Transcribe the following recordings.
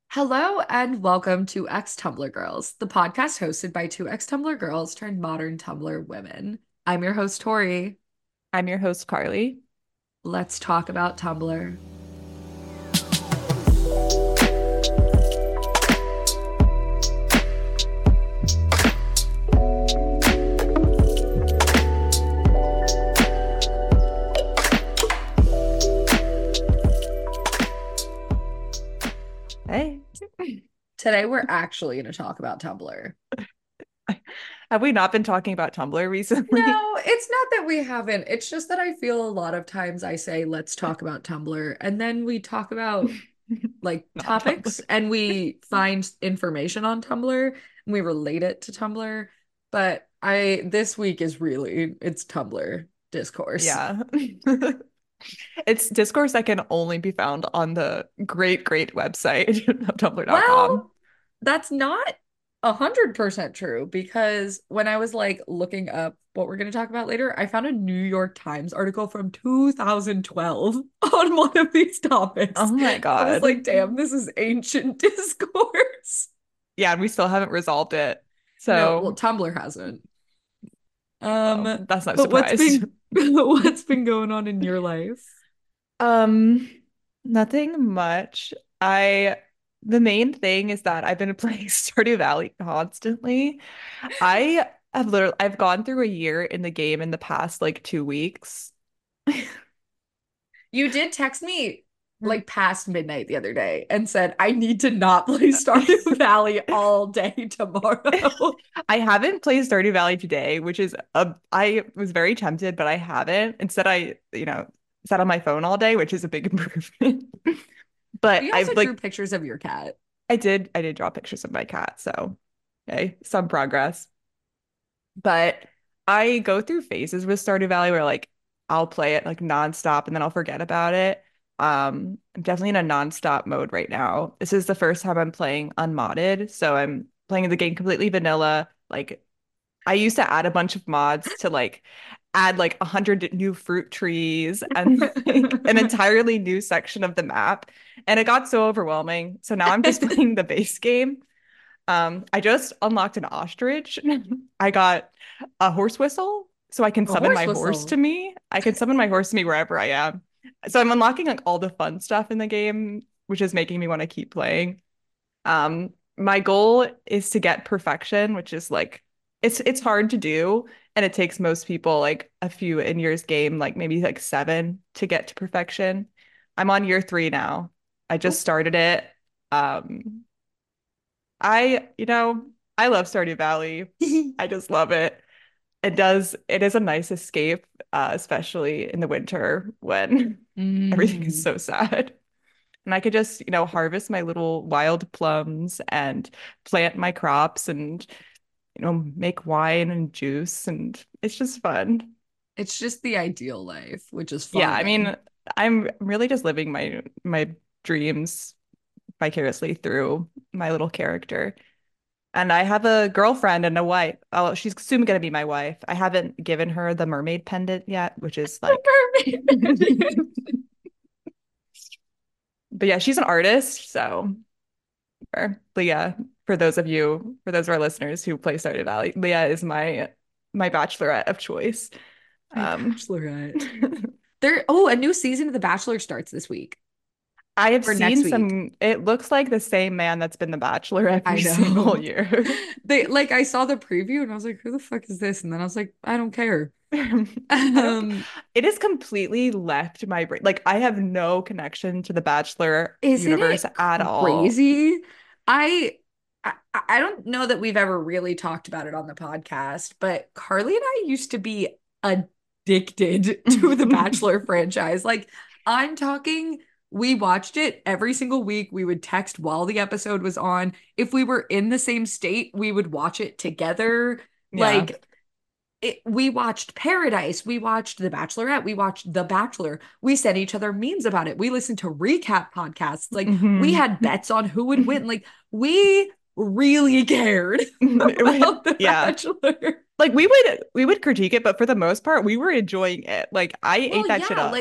Hello and welcome to Ex Tumblr Girls, the podcast hosted by two ex Tumblr girls turned modern Tumblr women. I'm your host, Tori. I'm your host, Carly. Let's talk about Tumblr. Hey, Today, we're actually going to talk about Tumblr. have we not been talking about Tumblr recently? No, it's not that we haven't. It's just that I feel a lot of times I say, let's talk about Tumblr, and then we talk about like Not topics Tumblr. and we find information on Tumblr and we relate it to Tumblr. But this week is really, it's Tumblr discourse. Yeah. It's discourse that can only be found on the great, great website of tumblr.com. Well, that's not 100% true because when I was like looking up what we're going to talk about later, I found a New York Times article from 2012 on one of these topics. Oh my I was God. like, damn, this is ancient discourse. Yeah, and we still haven't resolved it. No, well, So, Tumblr hasn't. well, that's no But what's surprise. been what's been going on in your life? Um, Nothing much. The main thing is that I've been playing Stardew Valley constantly. I've gone through a year in the game in the past like 2 weeks. You did text me like past midnight the other day and said I need to not play Stardew Valley all day tomorrow. I haven't played Stardew Valley today, I was very tempted, but I haven't. Instead, sat on my phone all day, which is a big improvement. But We also drew pictures of your cat. I did draw pictures of my cat, so okay, some progress. But I go through phases with Stardew Valley where like I'll play it like nonstop and then I'll forget about it. I'm definitely in a nonstop mode right now. This is the first time I'm playing unmodded, so I'm playing the game completely vanilla. Like I used to add a bunch of mods to like add like 100 new fruit trees and like an entirely new section of the map, and it got so overwhelming. So now I'm just playing the base game. I just unlocked an ostrich. I got a horse whistle, so I can A summon horse my horse to whistle. me. I can summon my horse to me wherever I am. So I'm unlocking like all the fun stuff in the game, which is making me want to keep playing. My goal is to get perfection, which is like it's hard to do, and it takes most people like a few in years game, like maybe like 7 to get to perfection. I'm on year 3 now. I just started it. Um, I love Stardew Valley. I just love it. It is a nice escape, especially in the winter when everything is Mm. so sad. And I could just, harvest my little wild plums and plant my crops and, make wine and juice. And it's just fun. It's just the ideal life, which is Yeah, I farming. mean, I'm really just living my dreams vicariously through my little character. And I have a girlfriend and a wife. Oh, she's soon gonna be my wife. I haven't given her the mermaid pendant yet, which is like, but yeah, she's an artist. So, Leah, for those of our listeners who play Stardew Valley, Leah is my bachelorette of choice. My Um, bachelorette. A new season of The Bachelor starts this week I have or next seen week. some. It looks like the same man that's been the Bachelor every I single know. year. I saw the preview and I was like, who the fuck is this? And then I was like, I don't care. I don't. Um, It has completely left my brain. Like I have no connection to the Bachelor isn't universe it at all. crazy? I, I don't know that we've ever really talked about it on the podcast, but Carly and I used to be addicted to the Bachelor franchise. Like I'm talking, we watched it every single week. We would text while the episode was on. If we were in the same state, we would watch it together. Yeah. Like we watched Paradise, we watched The Bachelorette, we watched The Bachelor. We sent each other memes about it. We listened to recap podcasts. Like we hmm had bets on who would win. Like we really cared about The Yeah. Bachelor. Like we would critique it, but for the most part, we were enjoying it. Like I Well, ate that shit yeah, up.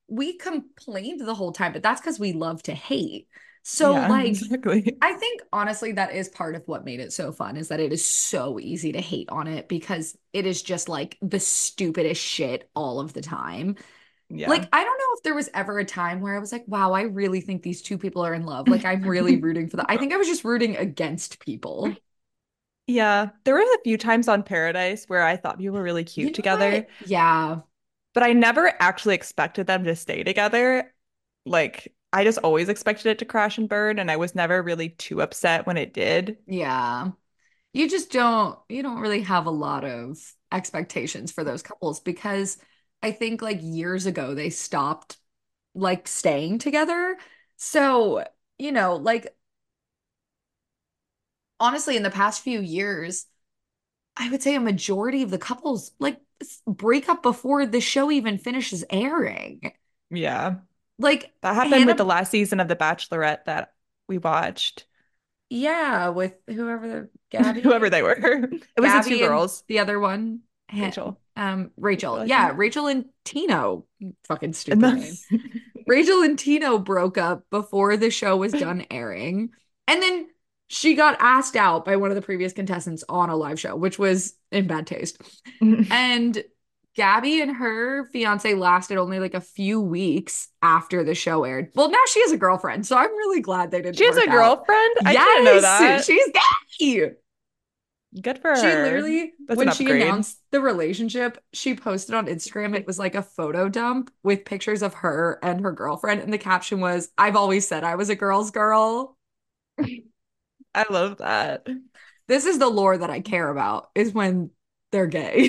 we complained the whole time, but that's because we love to hate. So, Yeah, like, exactly. I think honestly, that is part of what made it so fun is that it is so easy to hate on it because it is just like the stupidest shit all of the time. Yeah. Like, I don't know if there was ever a time where I was like, wow, I really think these two people are in love. Like, I'm really rooting for them. I think I was just rooting against people. Yeah, there were a few times on Paradise where I thought people were really You cute know what? together, Yeah. but I never actually expected them to stay together. Like, I just always expected it to crash and burn, and I was never really too upset when it did. Yeah. You don't really have a lot of expectations for those couples because I think like years ago they stopped like staying together. So, like honestly in the past few years, I would say a majority of the couples like break up before the show even finishes airing. Yeah, Like that happened with the Hannah, last season of The Bachelorette that we watched, yeah, with whoever Gabby whoever they were. It was the two Gabby and girls, the other one, Rachel, Rachel. Rachel, I Yeah, think. Rachel and Tino. Fucking And stupid name. then, Rachel and Tino broke up before the show was done airing. And then she got asked out by one of the previous contestants on a live show, which was in bad taste. And Gabby and her fiance lasted only like a few weeks after the show aired. Well, now she has a girlfriend, so I'm really glad they didn't she has work a out. girlfriend. I didn't know Yes, that. she's gay. Good for She her. literally, That's an when she upgrade. announced the relationship, she posted on Instagram. It was like a photo dump with pictures of her and her girlfriend. And the caption was, I've always said I was a girl's girl. I love that. This is the lore that I care about, is when they're gay.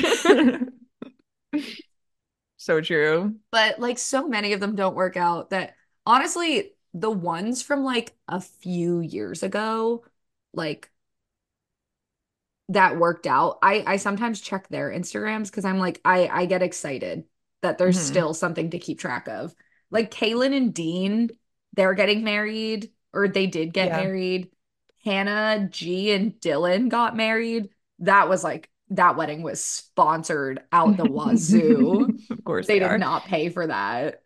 So true. But like so many of them don't work out that honestly, the ones from like a few years ago, like that worked out. I sometimes check their Instagrams because I'm like I get excited that there's Hmm. still something to keep track of. Like Kaylin and Dean, they're getting married or they did get Yeah. married. Hannah G and Dylan got married. That was like that wedding was sponsored out the wazoo. Of course They they did are. not pay for that.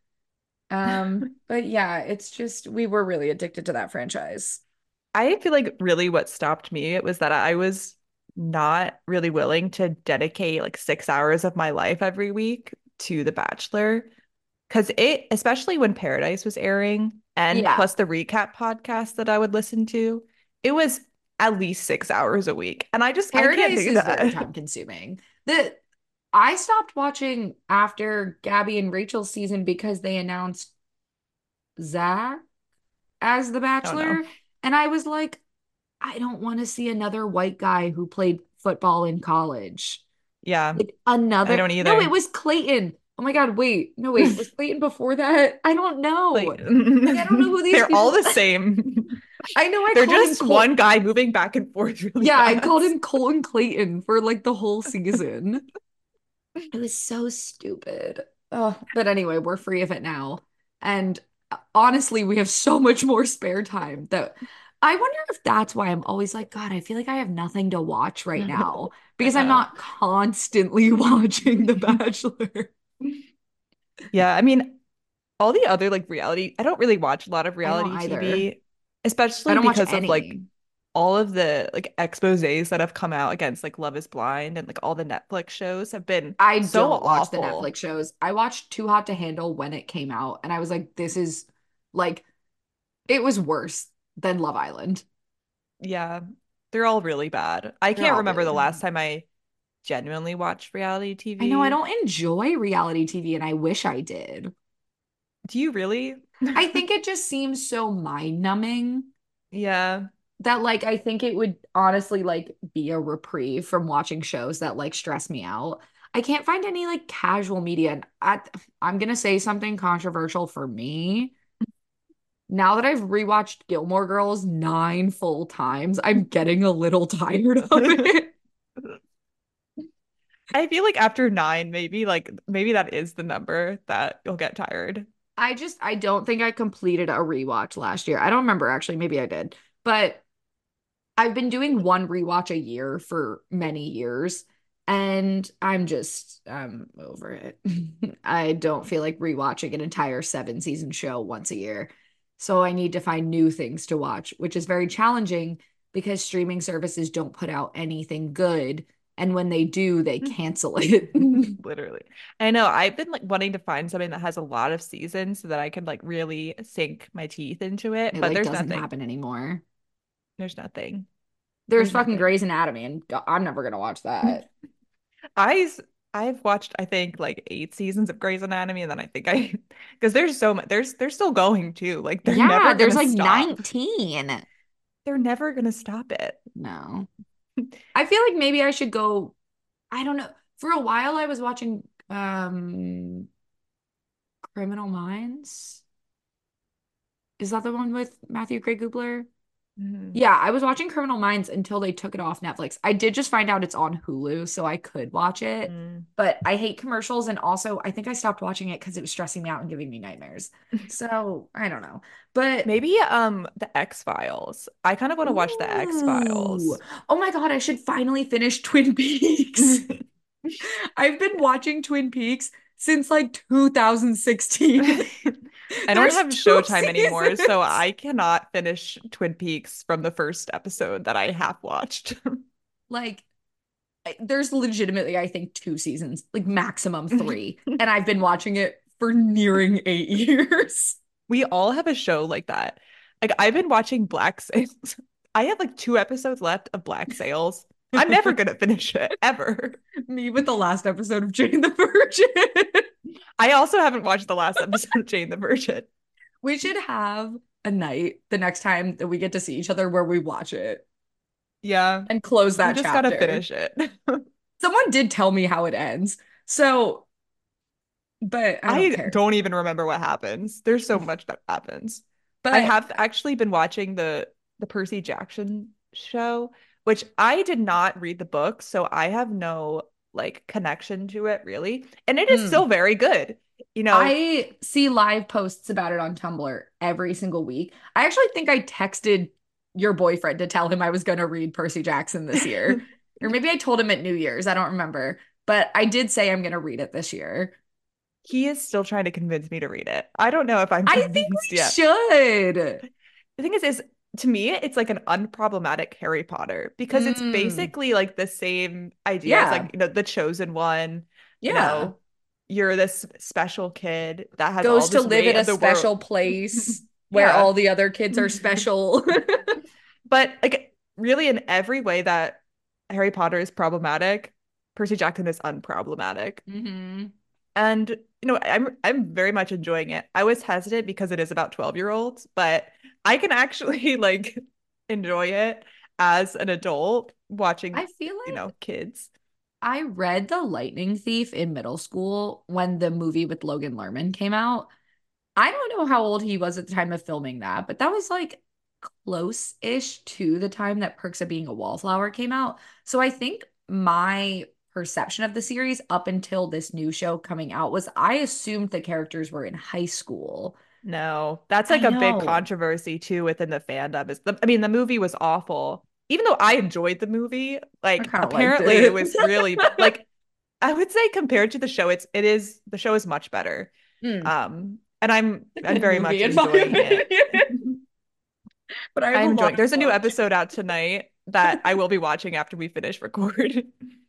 But yeah, it's just we were really addicted to that franchise. I feel like really what stopped me it was that I was not really willing to dedicate like 6 hours of my life every week to The Bachelor. Because it, especially when Paradise was airing, and Yeah. plus the recap podcast that I would listen to, it was at least 6 hours a week. And I can't Paradise do is very that. time consuming. The I stopped watching after Gabby and Rachel's season because they announced Zach as the Oh no. Bachelor. And I was like, I don't want to see another white guy who played football in college. Yeah, Like I another, don't no, it either. was Clayton. Oh my God, wait. No, wait. Was Clayton before that? I don't know. Like Like, I don't know who these they're all people. the same. I know I They're called him just Colt. one guy moving back and forth really Yeah, I called fast. him Colton Clayton for like the whole season. It was so stupid. Oh, but anyway, we're free of it now. And honestly, we have so much more spare time that I wonder if that's why I'm always like, God, I feel like I have nothing to watch right now because I'm Yeah. not constantly watching The Bachelor. Yeah, I mean, all the other like reality, I don't really watch a lot of I don't reality either. TV, I especially don't watch because of like any. all of the like exposés that have come out against like Love is Blind and like all the Netflix shows have been I so don't watch the Netflix awful. shows. I watched Too Hot to Handle when it came out, and I was like, this is like, it was worse than Love Island. Yeah, they're all really bad. I They're can't all remember really the last bad. time I genuinely watched reality I know I TV. don't enjoy reality TV, and I wish I did. Do you really? I think it just seems so mind-numbing Yeah. that like I think it would honestly like be a reprieve from watching shows that like stress me out. I can't find any like casual media. And I'm gonna say something controversial for me. Now that I've rewatched Gilmore Girls 9 full times, I'm getting a little tired of it. I feel like after nine, maybe that is the number that you'll get tired. I don't think I completed a rewatch last year. I don't remember actually, maybe I did. But I've been doing one rewatch a year for many years. And I'm over it. I don't feel like rewatching an entire 7 season show once a year. So I need to find new things to watch, which is very challenging because streaming services don't put out anything good. And when they do, they cancel it. Literally. I know I've been like wanting to find something that has a lot of seasons so that I can like really sink my teeth into it, It but like there's doesn't nothing. happen anymore. There's nothing. There's There's fucking nothing. Grey's Anatomy, and I'm never gonna watch that. I I've watched I think like 8 seasons of Grey's Anatomy and then I think I because there's so much they're still going too. Like they're Yeah, never there's gonna like stop. 19. They're never gonna stop it. No. I feel like maybe I should go. I don't know. For a while I was watching Criminal Minds. Is that the one with Matthew Gray Gubler? Mhm. Yeah, I was watching Criminal Minds until they took it off Netflix. I did just find out it's on Hulu, so I could watch it. Mm. But I hate commercials, and also I think I stopped watching it because it was stressing me out and giving me nightmares. So I don't know. But Maybe the X-Files. I kind of want to watch the ooh, X-Files. oh my God, I should finally finish Twin Peaks. I've been watching Twin Peaks since like 2016. I don't There's have two Showtime anymore, so seasons. I cannot finish Twin Peaks from the first episode that I have watched. Like, there's legitimately, I think, 2 seasons, like maximum three. And I've been watching it for nearing 8 years. We all have a show like that. Like I've been watching Black Sails. I have like 2 episodes left of Black Sails. I'm never gonna finish it ever. Me with the last episode of Jane the Virgin. I also haven't watched the last episode of Jane the Virgin. We should have a night the next time that we get to see each other where we watch it Yeah, and close we that just gotta chapter. finish it. Someone did tell me how it ends. So, but I don't I care. don't even remember what happens. There's so much that happens. I But have actually been watching the Percy Jackson show, which I did not read the book, so I have no like connection to it really. And it is mm, still very good. You know, I see live posts about it on Tumblr every single week. I actually think I texted your boyfriend to tell him I was going to read Percy Jackson this year. Or maybe I told him at New Year's. I don't remember. But I did say I'm going to read it this year. he is still trying to convince me to read it. I don't know if I'm I think convinced we yet. should. The thing is to me, it's like an unproblematic Harry Potter because it's Mm, basically like the same idea. It's yeah. like, the chosen one, you Yeah. know, you're this special kid that has all Goes to this live weight at a of the world. special place where Yeah. all the other kids are special. But like really in every way that Harry Potter is problematic, Percy Jackson is unproblematic. hmm And I'm very much enjoying it. I was hesitant because it is about 12-year-olds, but I can actually like enjoy it as an adult watching, I feel like kids. I read The Lightning Thief in middle school when the movie with Logan Lerman came out. I don't know how old he was at the time of filming that, but that was like close-ish to the time that Perks of Being a Wallflower came out. So I think my perception of the series up until this new show coming out was I assumed the characters were in high school. No, that's I like a big know. controversy too within the fandom. I mean, the movie was awful. Even though I enjoyed the movie, I like kind of liked apparently it it. was really bad. Like I would say compared to the show, the show is much better. Hmm. And I'm Good very movie, much in my enjoying it. opinion. But I have a I'm lot enjoying. of There's a new watching. episode out tonight that I will be watching after we finish record.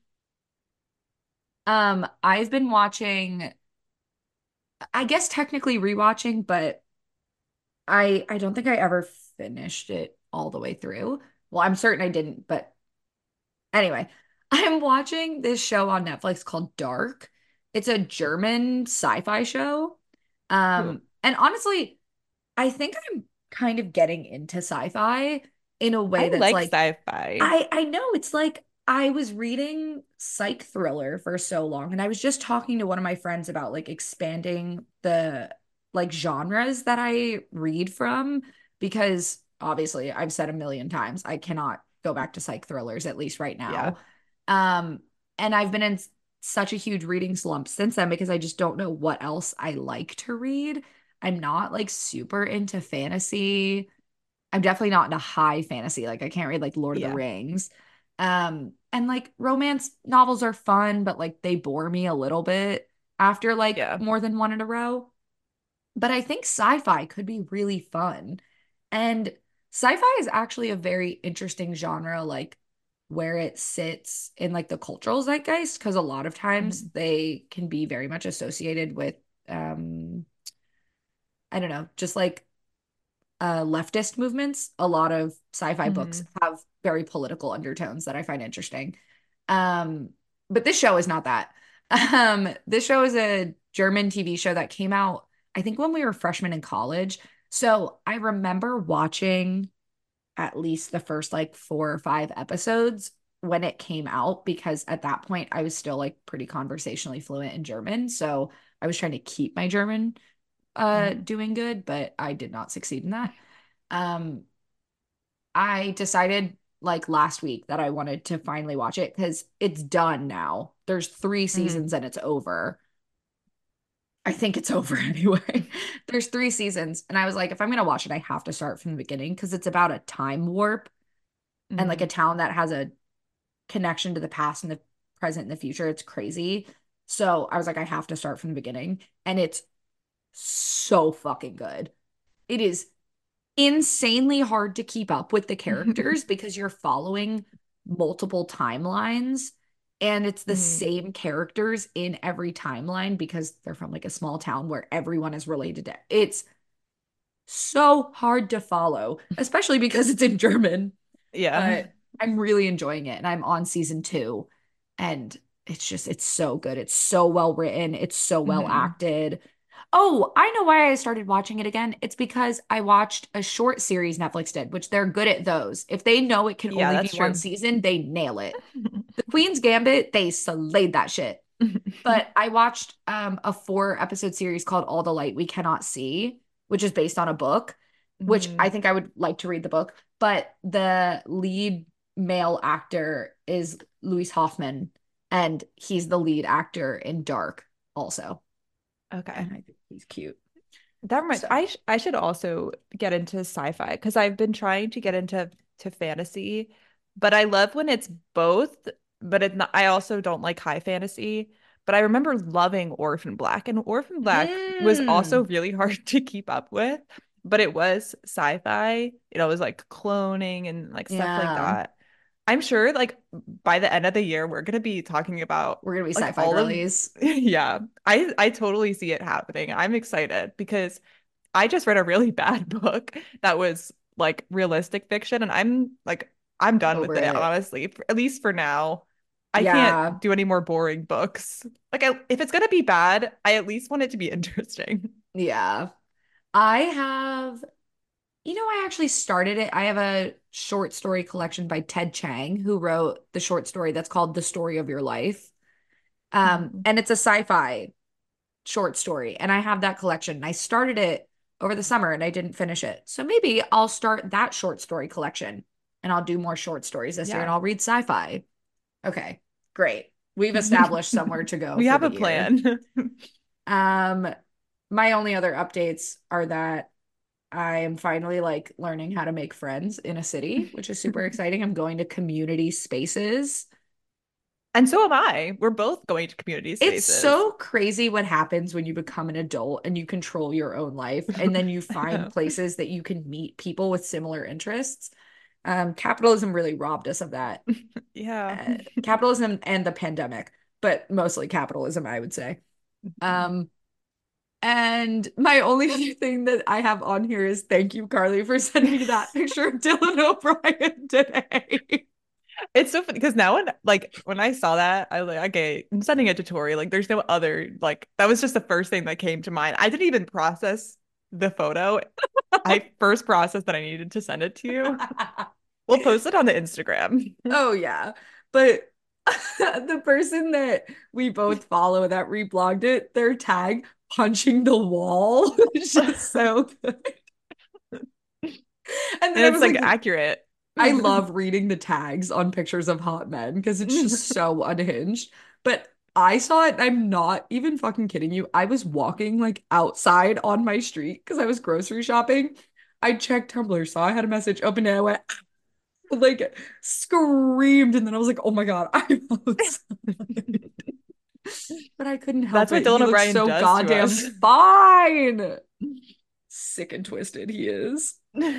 I've been watching, I guess technically rewatching, but I don't think I ever finished it all the way through. Well, I'm certain I didn't, but anyway, I'm watching this show on Netflix called Dark. It's a German sci-fi show. Cool. And honestly, I think I'm kind of getting into sci-fi in a way I that's like like sci-fi. I know it's like I was reading psych thriller for so long and I was just talking to one of my friends about like expanding the like genres that I read from because obviously I've said a million times I cannot go back to psych thrillers at least right Yeah. now. Um and I've been in such a huge reading slump since then because I just don't know what else I like to read. I'm not like super into fantasy. I'm definitely not into high fantasy. Like I can't read like Lord of the Yeah. Rings. And like romance novels are fun, but like they bore me a little bit after like Yeah. more than one in a row. But I think sci-fi could be really fun. And sci-fi is actually a very interesting genre, like where it sits in like the cultural zeitgeist, because a lot of times Mhm. they can be very much associated with um, I don't know, just like leftist movements. A lot of sci-fi books Mhm. have very political undertones that I find interesting. Um, but this show is not that. This show is a German TV show that came out, I think, when we were freshmen in college. So I remember watching at least the first like 4 or 5 episodes when it came out, because at that point I was still like pretty conversationally fluent in German. So I was trying to keep my German Mhm. doing good, but I did not succeed in that. Um, I decided like last week that I wanted to finally watch it because it's done now. There's 3 seasons Mhm. and it's over. I think it's over anyway. There's 3 seasons. And I was like, if I'm going to watch it, I have to start from the beginning because it's about a time warp and like a Mhm. town that has a connection to the past and the present and the future. It's crazy. So I was like, I have to start from the beginning. And it's so fucking good. It is insanely hard to keep up with the characters because you're following multiple timelines and it's the Mhm. same characters in every timeline because they're from like a small town where everyone is related to. It's so hard to follow, especially because it's in German, Yeah. but I'm really enjoying it and I'm on season 2 and it's so good. It's so well written. It's so well Mhm. acted. Oh, I know why I started watching it again. It's because I watched a short series Netflix did, which they're good at those. If they know it can Yeah, only be that's one true. season, they nail it. The Queen's Gambit, they slayed that shit. But I watched a 4 episode series called All the Light We Cannot See, which is based on a book, which I Mhm. think I would like to read the book. But the lead male actor is Louis Hoffman, and he's the lead actor in Dark also. Okay. And I think he's cute. That reminds So, I should also get into sci-fi because I've been trying to get into fantasy, but I love when it's both, but it's not, I also don't like high fantasy. But I remember loving Orphan Black, and Orphan Black was also mm, really hard to keep up with, but it was sci-fi. It was like cloning and like stuff like yeah, that. I'm sure like by the end of the year we're gonna be talking about we're gonna be like sci-fi all of girlies. yeah. I totally see it happening. I'm excited because I just read a really bad book that was like realistic fiction, and I'm done with Over it, it. honestly, at least for now. I Yeah, can't do any more boring books. If it's gonna be bad, I at least want it to be interesting. yeah. I have I actually started it. I have a short story collection by Ted Chiang, who wrote the short story that's called The Story of Your Life. Mhm. And it's a sci-fi short story. And I have that collection. And I started it over the summer and I didn't finish it. So maybe I'll start that short story collection and I'll do more short stories this year and Yeah. I'll read sci-fi. Okay, great. We've established somewhere to go We for have the a year. plan. Um, my only other updates are that I am finally like learning how to make friends in a city, which is super exciting. I'm going to community spaces. And so am I. We're both going to community It's spaces. so crazy what happens when you become an adult and you control your own life, and then you find Yeah. places that you can meet people with similar interests. Capitalism really robbed us of that. Yeah. Capitalism and the pandemic, but mostly capitalism, I would say. Um, And my only other thing that I have on here is thank you, Carly, for sending me that picture of Dylan O'Brien today. It's so funny because now when I saw that, I was like, okay, I'm sending it to Tori. Like, there's no other like that was just the first thing that came to mind. I didn't even process the photo. I first processed that I needed to send it to you. We'll post it on the Instagram. Oh, yeah. But the person that we both follow that reblogged it, their tag, punching the wall, is just so good. And then And I it's was like like, accurate. I love reading the tags on pictures of hot men because it's just so unhinged. But I saw it, and I'm not even fucking kidding you. I was walking like outside on my street because I was grocery shopping. I checked Tumblr, saw I had a message, opened it, I went, like screamed, and then I was like, oh my God, I'm outside. But I couldn't That's help what it. He Dylan looks O'Brien so does to goddamn us. fine. Sick and twisted he is.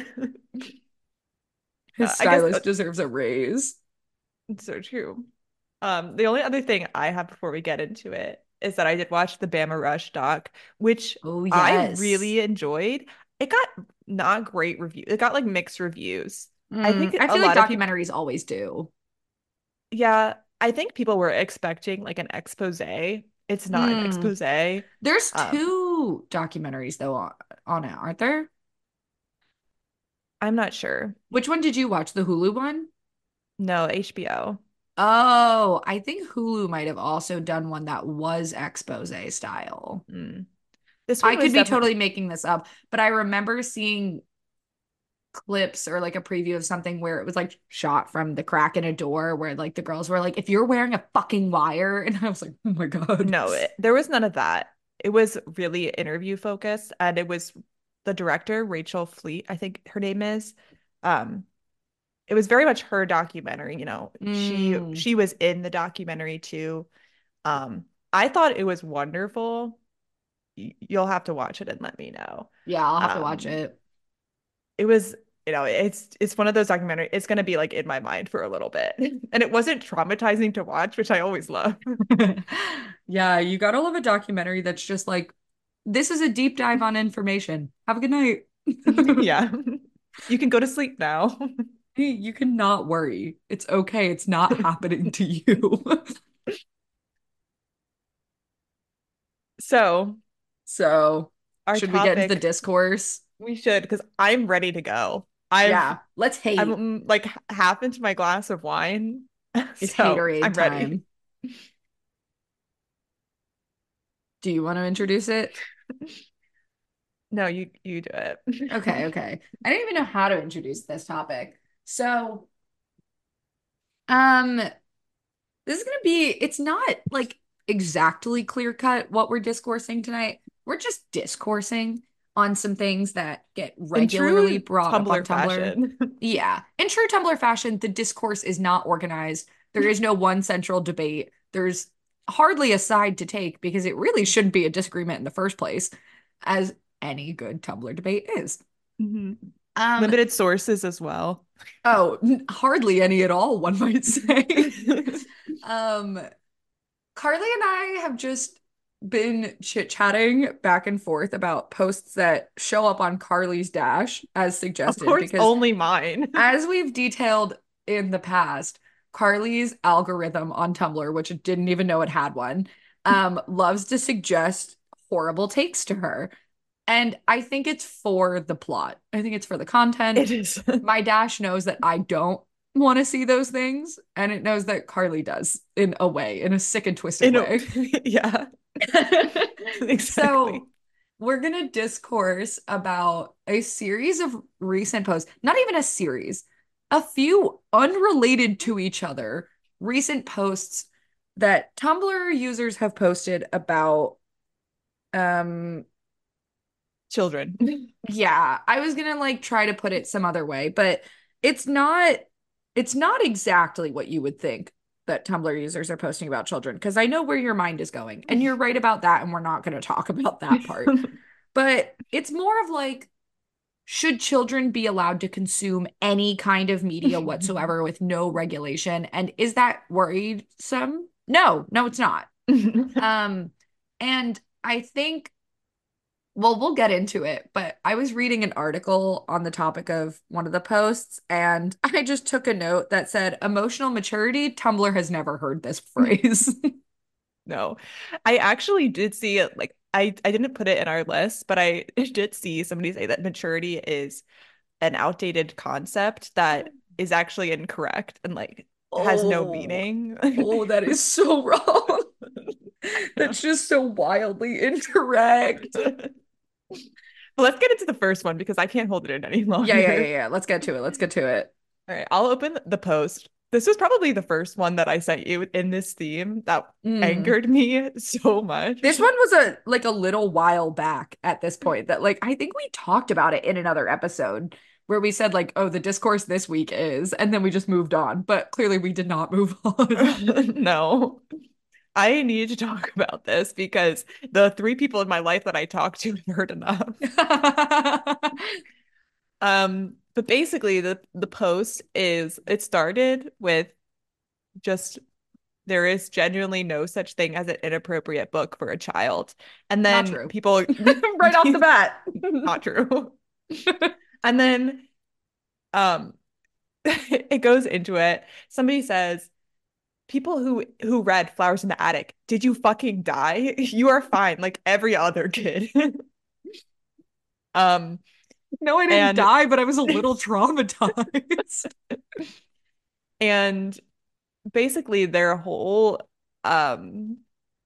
His I guess stylist deserves a raise. it's so true. The only other thing I have before we get into it is that I did watch the Bama Rush doc, which Oh, I yes. really enjoyed. It got not great review. It got like mixed reviews. I think I a feel like lot of people, documentaries always do. yeah, I think people were expecting like an expose. It's not an Mm. expose. There's Um, two documentaries though on it, aren't there? I'm not sure. Which one did you watch? The Hulu one? No, HBO. Oh, I think Hulu might have also done one that was expose style. Mm. This I one could was be definitely totally making this up, but I remember seeing clips or like a preview of something where it was like shot from the crack in a door where like the girls were like, if you're wearing a fucking wire, and I was like, oh my God. no, there was none of that. It was really interview focused, and it was the director, Rachel Fleet, I think her name is. Um, it was very much her documentary, you know. She Mm, she was in the documentary too. Um, I thought it was wonderful. You'll have to watch it and let me know. yeah, I'll have to watch Um, it. it was, you know, it's one of those documentaries. It's gonna be like in my mind for a little bit, and it wasn't traumatizing to watch, which I always love. Yeah, you gotta love a documentary that's just like, this is a deep dive on information. Have a good night. Yeah, you can go to sleep now. Hey, you cannot worry. It's okay. It's not happening to you. So, So, our should we get into the topic, discourse? we should, because I'm ready to go. Yeah, let's I'm hate. like half into my glass of wine, It's so haterade I'm ready. time. Do you want to introduce it? No, you do it. Okay, okay. I don't even know how to introduce this topic. So, um, this is gonna be, it's not like exactly clear cut what we're discoursing tonight. We're just discoursing on some things that get In regularly true brought up on Tumblr Tumblr. fashion. Yeah. In true Tumblr fashion, the discourse is not organized. There is no one central debate. There's hardly a side to take because it really shouldn't be a disagreement in the first place, as any good Tumblr debate is. Mhm. Um, Limited sources as well. oh, hardly any at all, one might say. Um, Carly and I have just been chit-chatting back and forth about posts that show up on Carly's Dash as Of suggested, course, because only mine. as we've detailed in the past, Carly's algorithm on Tumblr, which it didn't even know it had one, loves to suggest horrible takes to her. And I think it's for the plot. I think it's for the content. It is. My Dash knows that I don't want to see those things, and it knows that Carly does in a way, in a sick and twisted In a, way. yeah, exactly. So we're gonna discourse about a series of recent posts, not even a series, a few unrelated to each other recent posts that Tumblr users have posted about um Children. yeah, I was gonna like try to put it some other way, but it's not it's not exactly what you would think that Tumblr users are posting about children, because I know where your mind is going, and you're right about that, and we're not going to talk about that part. But it's more of like, should children be allowed to consume any kind of media whatsoever with no regulation? And is that worrisome? No, no, it's not. Um, and I think, well, we'll get into it, but I was reading an article on the topic of one of the posts, and I just took a note that said, emotional maturity, Tumblr has never heard this phrase. No, I actually did see it. Like, I didn't put it in our list, but I did see somebody say that maturity is an outdated concept that is actually incorrect and like has no Oh, meaning. oh, that is so wrong. That's just so wildly incorrect. But let's get into the first one because I can't hold it in any Yeah, yeah, yeah, longer. yeah. Let's get to it. Let's get to it. All right, I'll open the post. This was probably the first one that I sent you in this theme that Mm. angered me so much. This one was a like a little while back at this point that like I think we talked about it in another episode. where we said like, oh, the discourse this week is, and then we just moved on. But clearly we did not move on. No. I need to talk about this because the three people in my life that I talked to have heard enough. But basically the post is it started with just there is genuinely no such thing as an inappropriate book for a child. And Not then true. people Right off the bat. not true. And then um it goes into it. Somebody says, people who read Flowers in the Attic, did you fucking die? You are fine, like every other kid. Um, No, I didn't and die, but I was a little traumatized. and basically their whole um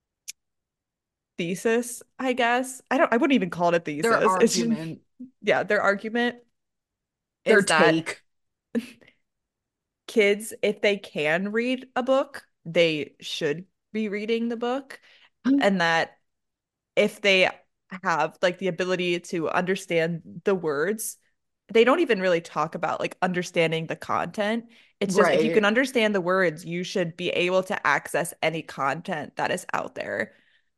thesis, I guess. I wouldn't even call it a Their thesis. It's just, argument, yeah, their argument their is that take. kids, if they can read a book, they should be reading the book, and that if they have like the ability to understand the words, they don't even really talk about like understanding the content. It's just if you can Right. understand the words, you should be able to access any content that is out there.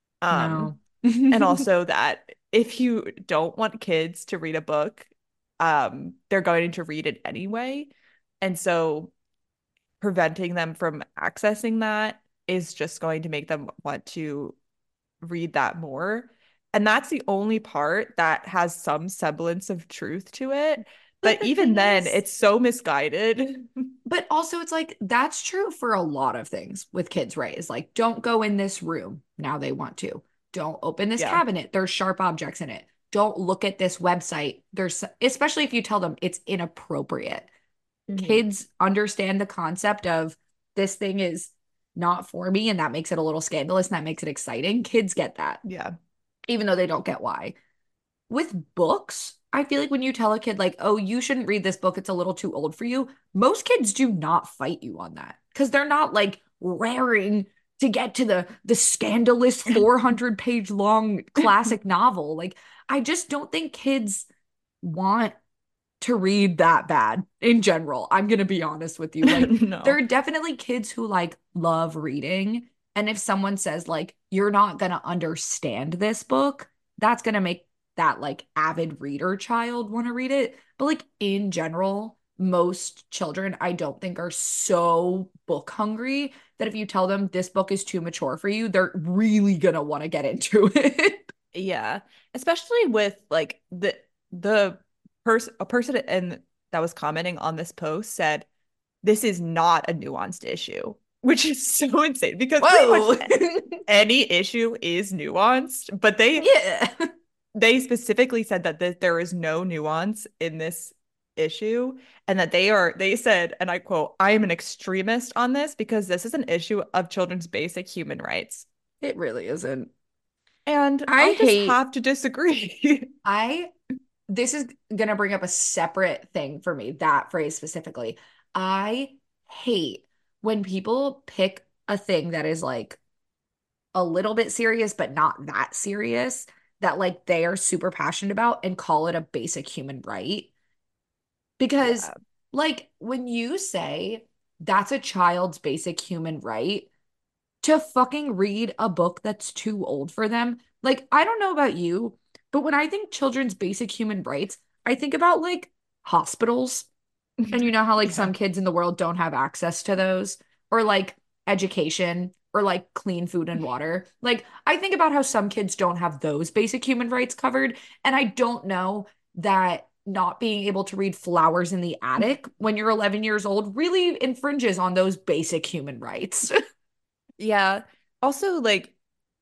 No. And also that if you don't want kids to read a book, they're going to read it anyway. And so preventing them from accessing that is just going to make them want to read that more. And that's the only part that has some semblance of truth to it. But But the even thing then, is, it's so misguided. but also it's like that's true for a lot of things with kids, right? Is like, don't go in this room. Now they want to. Don't open this Yeah. cabinet. There's sharp objects in it. Don't look at this website. There's, especially if you tell them it's inappropriate. Mhm. Kids understand the concept of this thing is not for me, and that makes it a little scandalous and that makes it exciting. Kids get that, Yeah. even though they don't get why. With books, I feel like when you tell a kid, like, oh, you shouldn't read this book, it's a little too old for you, most kids do not fight you on that because they're not like raring to get to the scandalous 400-page long classic novel. Like, I just don't think kids want to read that bad in general. I'm going to be honest with you. Like, there No. are definitely kids who like love reading. And if someone says, like, you're not going to understand this book, that's going to make that like avid reader child want to read it. But like in general, most children, I don't think are so book hungry that if you tell them this book is too mature for you, they're really going to want to get into it. Yeah. Especially with like the person a person and that was commenting on this post said this is not a nuanced issue, which is so insane because pretty much Whoa. any issue is nuanced, but Yeah. they specifically said that there is no nuance in this issue and that they said, and I quote, I am an extremist on this because this is an issue of children's basic human rights. It really isn't. And I I just hate, have to disagree. I, this is going to bring up a separate thing for me, that phrase specifically. I hate when people pick a thing that is like a little bit serious, but not that serious, that like they are super passionate about and call it a basic human right. Because, Yeah. like, when you say that's a child's basic human right, to fucking read a book that's too old for them. Like, I don't know about you, but when I think children's basic human rights, I think about like hospitals. And you know how like Yeah. some kids in the world don't have access to those, or like education, or like clean food and water. Like, I think about how some kids don't have those basic human rights covered. And I don't know that not being able to read Flowers in the Attic when you're 11 years old really infringes on those basic human rights. Yeah. Also, like,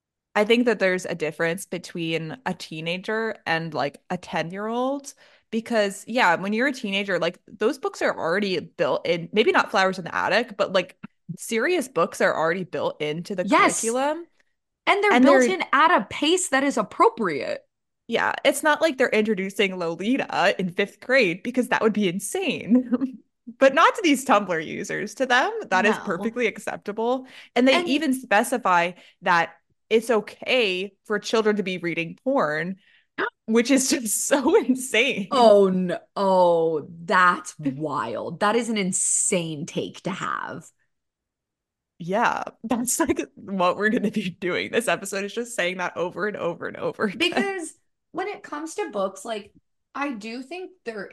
I think that there's a difference between a teenager and like a 10-year-old because, yeah, when you're a teenager, like those books are already built in, maybe not Flowers in the Attic, but like serious books are already built into the Yes. curriculum. And they're And built they're, in at a pace that is appropriate. yeah, it's not like they're introducing Lolita in fifth grade because that would be insane. But not to these Tumblr users. To them, that is No. perfectly acceptable. And they And even specify that it's okay for children to be reading porn. which is just so insane. Oh no. Oh, that's wild. That is an insane take to have. Yeah, that's like what we're going to be doing. This episode is just saying that over and over and over again. Because when it comes to books, like I do think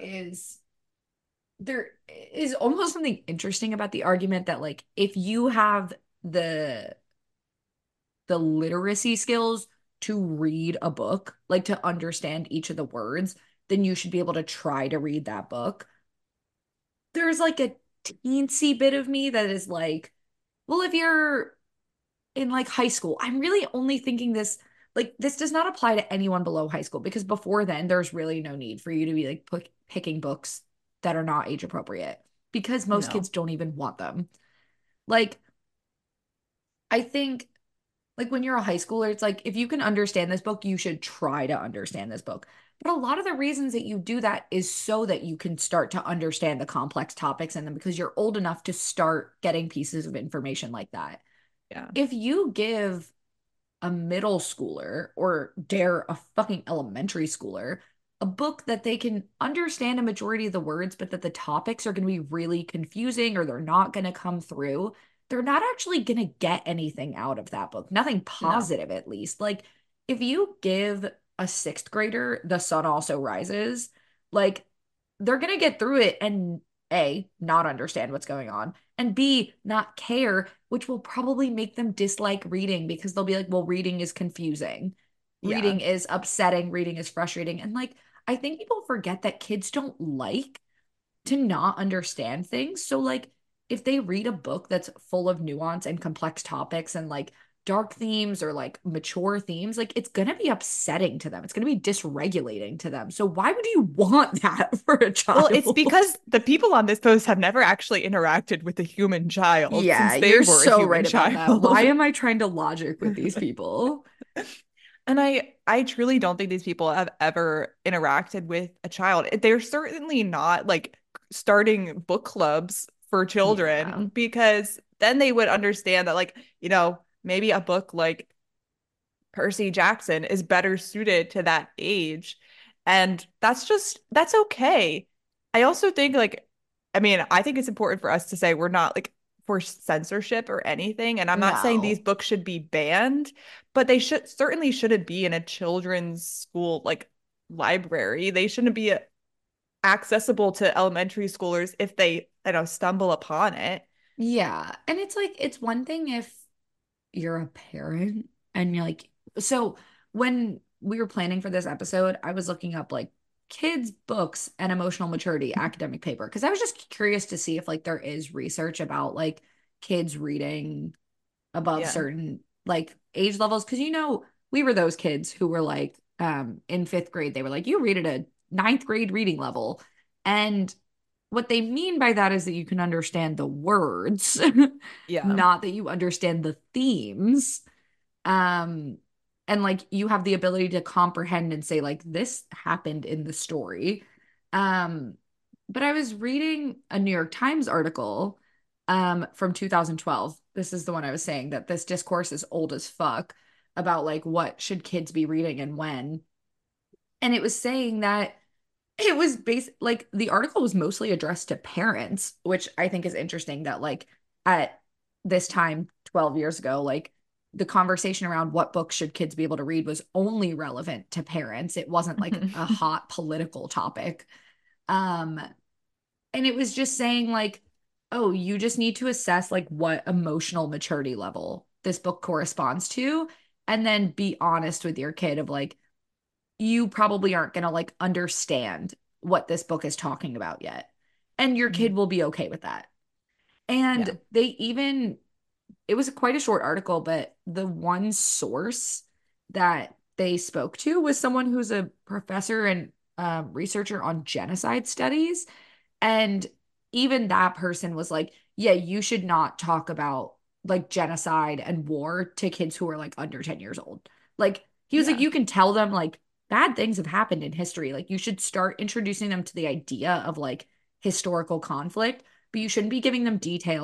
there is almost something interesting about the argument that like if you have the the literacy skills to read a book, like to understand each of the words, then you should be able to try to read that book. There's like a teensy bit of me that is like, well, if you're in like high school, I'm really only thinking this like this does not apply to anyone below high school because before then there's really no need for you to be like picking books that are not age appropriate because most No. kids don't even want them. Like I think like when you're a high schooler, it's like if you can understand this book, you should try to understand this book. But a lot of the reasons that you do that is so that you can start to understand the complex topics in them because you're old enough to start getting pieces of information like that. Yeah. If you give a middle schooler or dare a fucking elementary schooler a book that they can understand a majority of the words, but that the topics are going to be really confusing or they're not going to come through, they're not actually going to get anything out of that book. Nothing No. positive, at least. Like, if you give a sixth grader The Sun Also Rises, like, they're going to get through it and A, not understand what's going on, and B, not care, which will probably make them dislike reading because they'll be like, well, reading is confusing. Yeah. Reading is upsetting, reading is frustrating. And like, I think people forget that kids don't like to not understand things. So, like, if they read a book that's full of nuance and complex topics and like dark themes or like mature themes, like, it's going to be upsetting to them. It's going to be dysregulating to them. So, why would you want that for a Well, it's child? because the people on this post have never actually interacted with a human child Yeah, since they you're were a so human right about that. Why child. am I trying to logic with these people? And I truly don't think these people have ever interacted with a child. They're certainly not like starting book clubs for children Yeah. because then they would understand that like, maybe a book like Percy Jackson is better suited to that age. And that's okay. I also think like, I mean, I think it's important for us to say we're not like for censorship or anything. And I'm not saying these No. books should be banned, but they certainly shouldn't be in a children's school like library. They shouldn't be accessible to elementary schoolers if they, stumble upon it. Yeah. And it's like, it's one thing if you're a parent and you're like, so when we were planning for this episode, I was looking up like kids' books and emotional maturity academic paper because I was just curious to see if like there is research about like kids reading above Yeah. certain like age levels. Cause we were those kids who were like, in fifth grade, they were like, you read at a ninth grade reading level. And what they mean by that is that you can understand the words, Yeah. not that you understand the themes. Um, and like you have the ability to comprehend and say, like, this happened in the story. Um, but I was reading a New York Times article from 2012. This is the one I was saying that this discourse is old as fuck about like what should kids be reading and when. And it was saying that it was like the article was mostly addressed to parents, which I think is interesting that like at this time 12 years ago, like the conversation around what books should kids be able to read was only relevant to parents. It wasn't like a hot political topic. Um and it was just saying like, oh, you just need to assess like what emotional maturity level this book corresponds to and then be honest with your kid of like you probably aren't going to like understand what this book is talking about yet. And your kid Mhm. will be okay with that. Yeah. And it was quite a short article, but the one source that they spoke to was someone who's a professor and researcher on genocide studies. And even that person was like, yeah, you should not talk about like genocide and war to kids who are like under 10 years old. Like, he was like, Yeah. you can tell them like bad things have happened in history. Like, you should start introducing them to the idea of like historical conflict, but you shouldn't be giving them details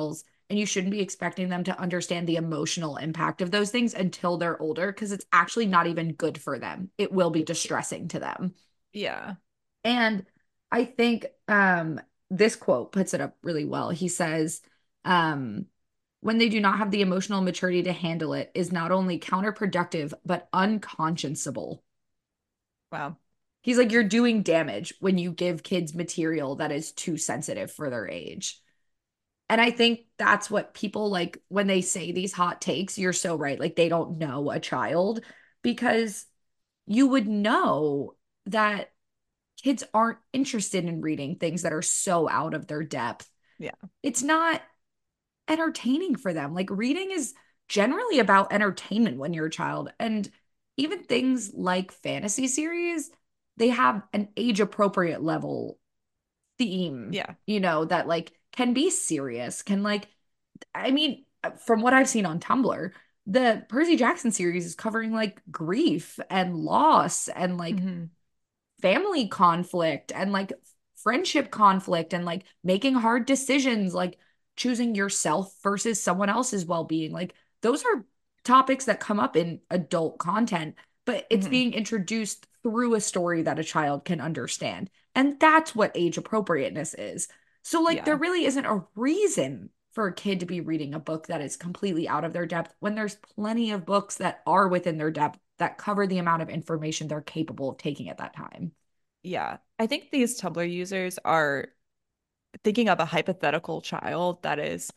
and you shouldn't be expecting them to understand the emotional impact of those things until they're older because it's actually not even good for them. It will be distressing to them. Yeah. And I think this quote puts it up really well. He says, um, when they do not have the emotional maturity to handle it is not only counterproductive, but unconscionable. Wow. He's like, you're doing damage when you give kids material that is too sensitive for their age. And I think that's what people like when they say these hot takes. You're so right. Like, they don't know a child because you would know that kids aren't interested in reading things that are so out of their depth. Yeah. It's not entertaining for them. Like reading is generally about entertainment when you're a child. And even things like fantasy series, they have an age appropriate level theme, Yeah. that like can be serious, can like, I mean, from what I've seen on Tumblr, the Percy Jackson series is covering like grief and loss and like Hmm. family conflict and like friendship conflict and like making hard decisions, like choosing yourself versus someone else's well-being. Like those are topics that come up in adult content, but it's Hmm. being introduced through a story that a child can understand. And that's what age appropriateness is. So like there Yeah. really isn't a reason for a kid to be reading a book that is completely out of their depth when there's plenty of books that are within their depth that cover the amount of information they're capable of taking at that time. Yeah. I think these Tumblr users are thinking of a hypothetical child that is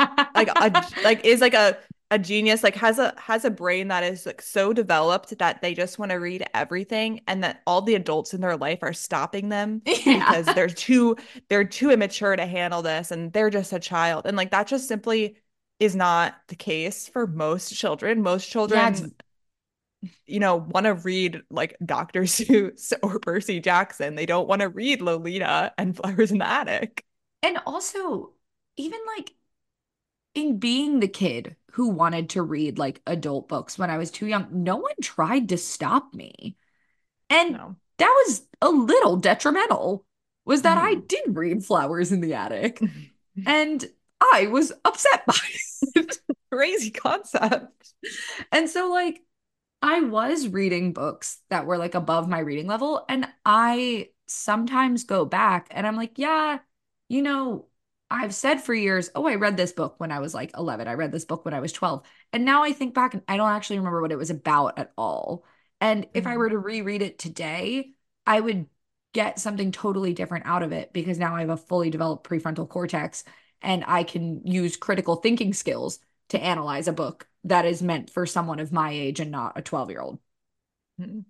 like a genius, like has a brain that is like so developed that they just want to read everything, and that all the adults in their life are stopping them Yeah. because they're too immature to handle this, and they're just a child. And like that just simply is not the case for most children. Most Yeah, it's children, want to read like Dr. Seuss or Percy Jackson. They don't want to read Lolita and Flowers in the Attic. and also even like in being the kid who wanted to read like adult books when I was too young, no one tried to stop me. And No. that was a little detrimental, was that I Mhm. did read Flowers in the Attic and I was upset by it. Crazy concept. And so like I was reading books that were like above my reading level. And I sometimes go back and I'm like, yeah, you know, I've said for years, oh, I read this book when I was like 11. I read this book when I was 12. And now I think back and I don't actually remember what it was about at all. And if I Mhm. were to reread it today, I would get something totally different out of it because now I have a fully developed prefrontal cortex and I can use critical thinking skills to analyze a book that is meant for someone of my age and not a 12-year-old. Mhm.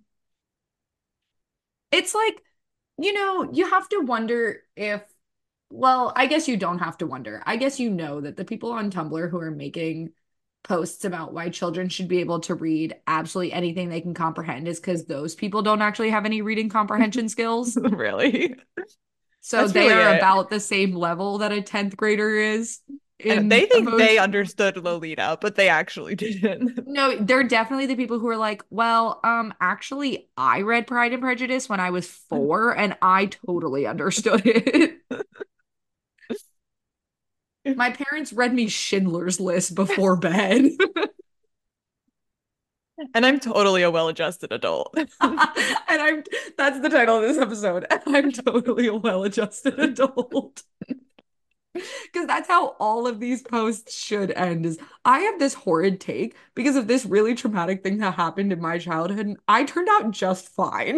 It's like, you have to wonder if, well, I guess you don't have to wonder. I guess you know that the people on Tumblr who are making posts about why children should be able to read absolutely anything they can comprehend is because those people don't actually have any reading comprehension skills. Really? So That's they really are it. about the same level that a 10th grader is And they in think they emotion. understood Lolita, but they actually didn't. No, they're definitely the people who are like, well, actually, I read Pride and Prejudice when I was 4 and I totally understood it. My parents read me Schindler's List before bed. And I'm totally a well-adjusted adult. And that's the title of this episode. I'm totally a well-adjusted adult. Because that's how all of these posts should end is I have this horrid take because of this really traumatic thing that happened in my childhood and I turned out just fine.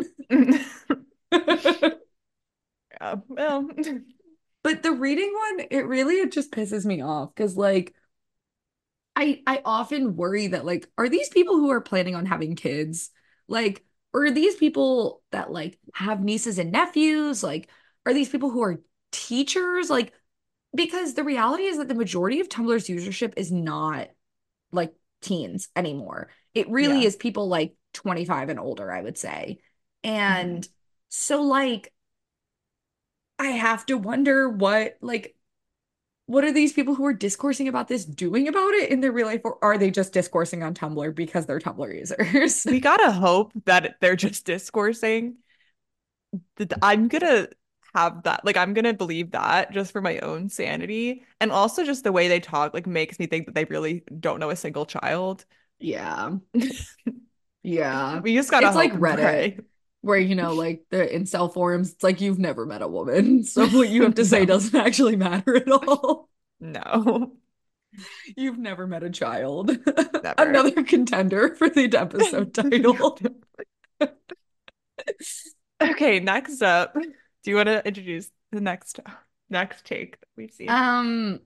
Yeah, well, But the reading one, it just pisses me off because like I often worry that like are these people who are planning on having kids? Like or are these people that like have nieces and nephews? Like are these people who are teachers? Like because the reality is that the majority of Tumblr's usership is not like teens anymore. It really yeah. is people like 25 and older, I would say. Mhm. And so like I have to wonder what are these people who are discoursing about this doing about it in their real life, or are they just discoursing on Tumblr because they're Tumblr users? We gotta hope that they're just discoursing. I'm gonna have that. Like, I'm gonna believe that just for my own sanity. And also just the way they talk, like, makes me think that they really don't know a single child. Yeah. Yeah. We just gotta It's like hope and Reddit, pray. where, like the incel forums, it's like you've never met a woman. So what you have to say No, doesn't actually matter at all. no, You've never met a child. never. Another contender for the episode title. Okay, next up. Do you want to introduce the next take that we've seen? Um,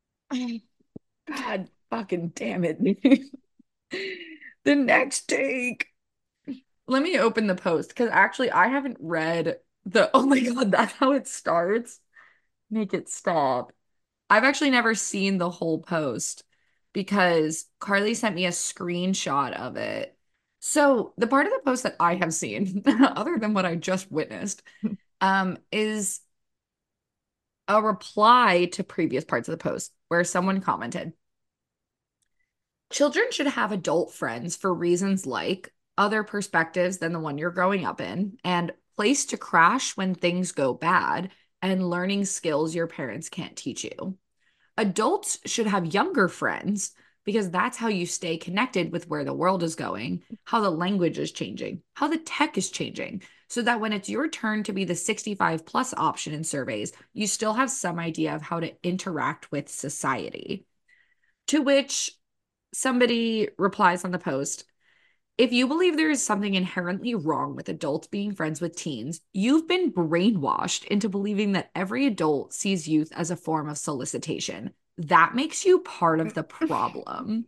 God fucking damn it. The next take. Let me open the post because actually I haven't read the, oh my God, that's how it starts. Make it stop. I've actually never seen the whole post because Carly sent me a screenshot of it. So the part of the post that I have seen, other than what I just witnessed, is a reply to previous parts of the post where someone commented, children should have adult friends for reasons like other perspectives than the one you're growing up in, and place to crash when things go bad, and learning skills your parents can't teach you. Adults should have younger friends because that's how you stay connected with where the world is going, how the language is changing, how the tech is changing, so that when it's your turn to be the 65 plus option in surveys, you still have some idea of how to interact with society. To which somebody replies on the post, if you believe there is something inherently wrong with adults being friends with teens, you've been brainwashed into believing that every adult sees youth as a form of solicitation. That makes you part of the problem.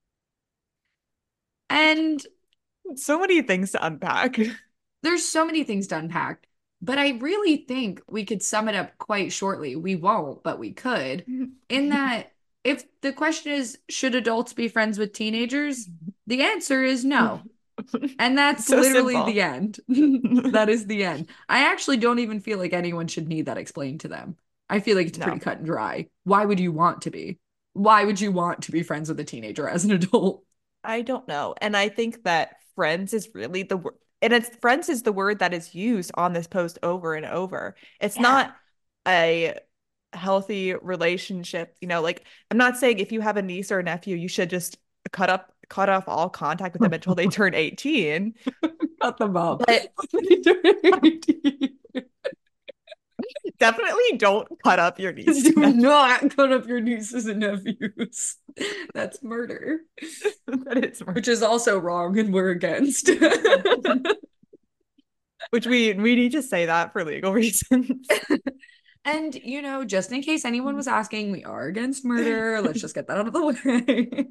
And So many things to unpack. there's so many things to unpack, but I really think we could sum it up quite shortly. We won't, but we could. In that, if the question is, should adults be friends with teenagers? The answer is no. And that's So literally the simple. end. That is the end. I actually don't even feel like anyone should need that explained to them. I feel like it's pretty No, cut and dry. Why would you want to be? Why would you want to be friends with a teenager as an adult? I don't know. And I think that friends is really the word, and it's friends is the word that is used on this post over and over. It's Yeah. not a healthy relationship, like I'm not saying if you have a niece or a nephew, you should just cut off all contact with them until they turn 18. Cut them up. But definitely don't cut up your niece Do and nephew. not cut up your nieces and nephews. That's murder, That is which is also wrong and we're against. which we need to say that for legal reasons. And, just in case anyone was asking, we are against murder. Let's just get that out of the way.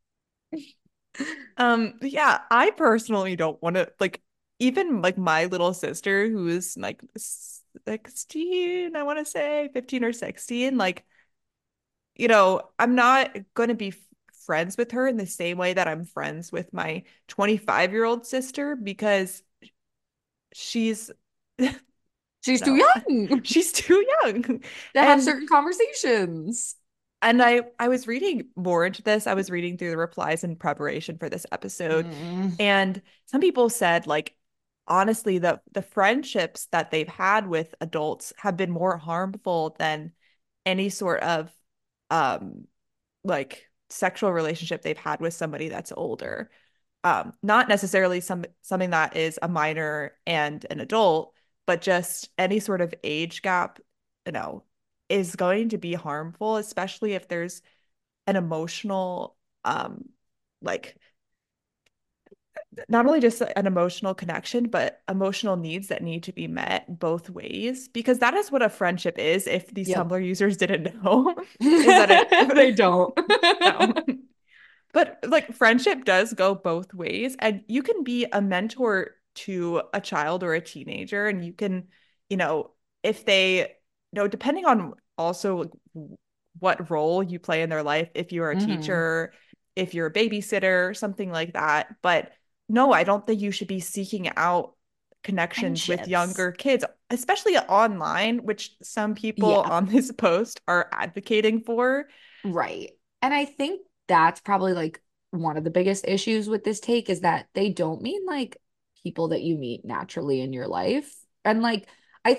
Yeah, I personally don't want to like even like my little sister who is like 16, I want to say 15 or 16, like, I'm not going to be friends with her in the same way that I'm friends with my 25-year-old sister because she's She's too no, young she's too young. to have And certain conversations. I was reading more into this. I was reading through the replies in preparation for this episode. Mm, And some people said, like, honestly, the friendships that they've had with adults have been more harmful than any sort of um like sexual relationship they've had with somebody that's older. Not necessarily something that is a minor and an adult, but just any sort of age gap, you know, is going to be harmful, especially if there's an emotional, like not only just an emotional connection, but emotional needs that need to be met both ways. Because that is what a friendship is, if these yep. Tumblr users didn't know, is that it They don't. no. But like friendship does go both ways, and you can be a mentor to a child or a teenager, and you can, you know, if they, depending on also like, what role you play in their life, if you're a Hmm. teacher, if you're a babysitter, something like that. But no, I don't think you should be seeking out connections with Friendships. younger kids, especially online, which some people Yeah, on this post are advocating for. right. And I think that's probably like one of the biggest issues with this take is that they don't mean like people that you meet naturally in your life. And like, I think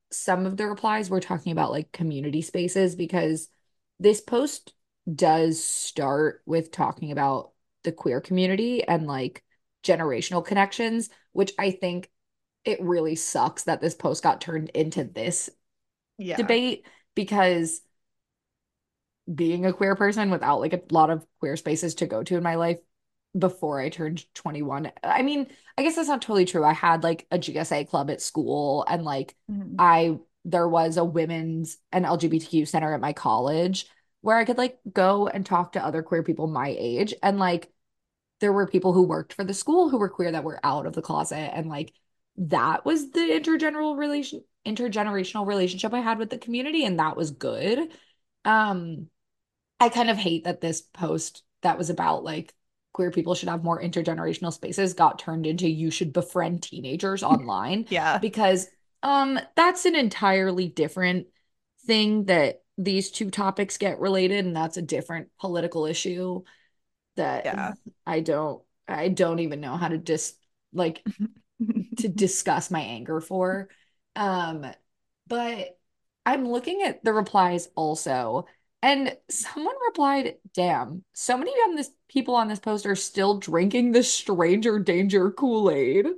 some of the replies were talking about like community spaces because this post does start with talking about the queer community and like generational connections, which I think it really sucks that this post got turned into this Yeah. debate because being a queer person without like a lot of queer spaces to go to in my life before I turned 21. I mean, I guess that's not totally true. I had like a GSA club at school and like Mhm. I there was a women's and LGBTQ center at my college where I could like go and talk to other queer people my age and like there were people who worked for the school who were queer that were out of the closet and like that was the intergenerational relationship I had with the community and that was good. Um I kind of hate that this post that was about like queer people should have more intergenerational spaces got turned into you should befriend teenagers online Yeah. because that's an entirely different thing that these two topics get related and that's a different political issue that Yeah. I don't even know how to like to discuss my anger for. Um, but I'm looking at the replies also, and someone replied, "Damn, so many on this people on this post are still drinking the stranger danger Kool-Aid."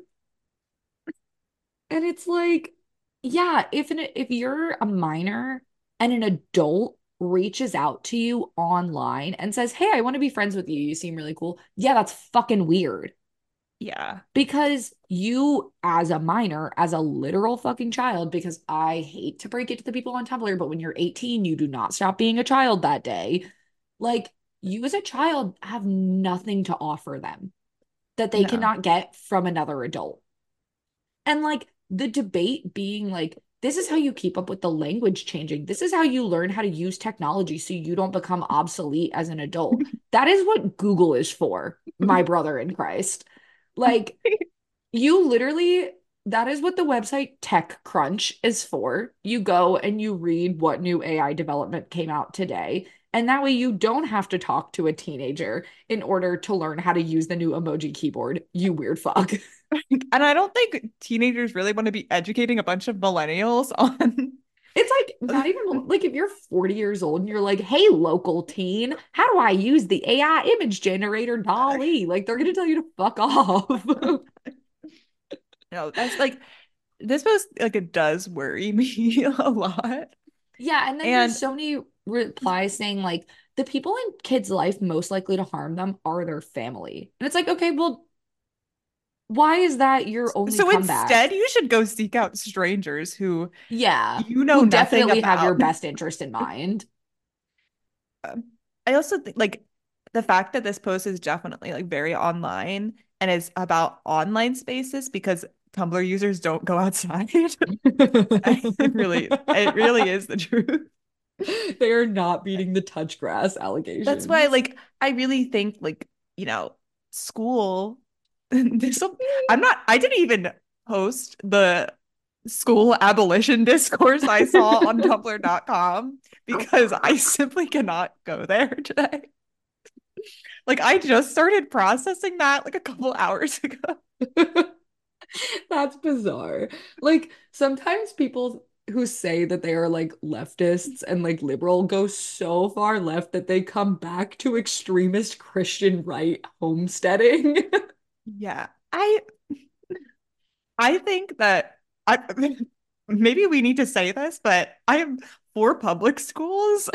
And it's like, yeah, if you're a minor and an adult reaches out to you online and says, "Hey, I want to be friends with you. You seem really cool." Yeah, that's fucking weird. Yeah. Because you, as a minor, as a literal fucking child, because I hate to break it to the people on Tumblr, but when you're 18, you do not stop being a child that day. Like, you as a child have nothing to offer them that they No. cannot get from another adult. And like the debate being like, this is how you keep up with the language changing. This is how you learn how to use technology so you don't become obsolete as an adult. That is what Google is for, my brother in Christ. Like, you literally, that is what the website TechCrunch is for. You go and you read what new AI development came out today. And that way you don't have to talk to a teenager in order to learn how to use the new emoji keyboard, you weird fuck. And I don't think teenagers really want to be educating a bunch of millennials on. It's like not even like if you're 40 years old and you're like, hey, local teen, how do I use the AI image generator Dolly? Like they're gonna tell you to fuck off. No, that's like this was like it does worry me a lot. Yeah, and then there's And so many replies saying like the people in kids' life most likely to harm them are their family. And it's like, okay, well, why is that your only so comeback? instead, you should go seek out strangers who Yeah, you know who nothing definitely have your about. best interest in mind. I also think like the fact that this post is definitely like very online and is about online spaces because Tumblr users don't go outside. It really is the truth. They are not beating the touch grass That's why, allegations. like, I really think, like, school, this will, I didn't even post the school abolition discourse I saw on Tumblr.com because I simply cannot go there today. Like, I just started processing that like a couple hours ago. That's bizarre. Like sometimes people who say that they are like leftists and like liberal go so far left that they come back to extremist Christian right homesteading. Yeah, I think that I maybe we need to say this, but I am for public schools.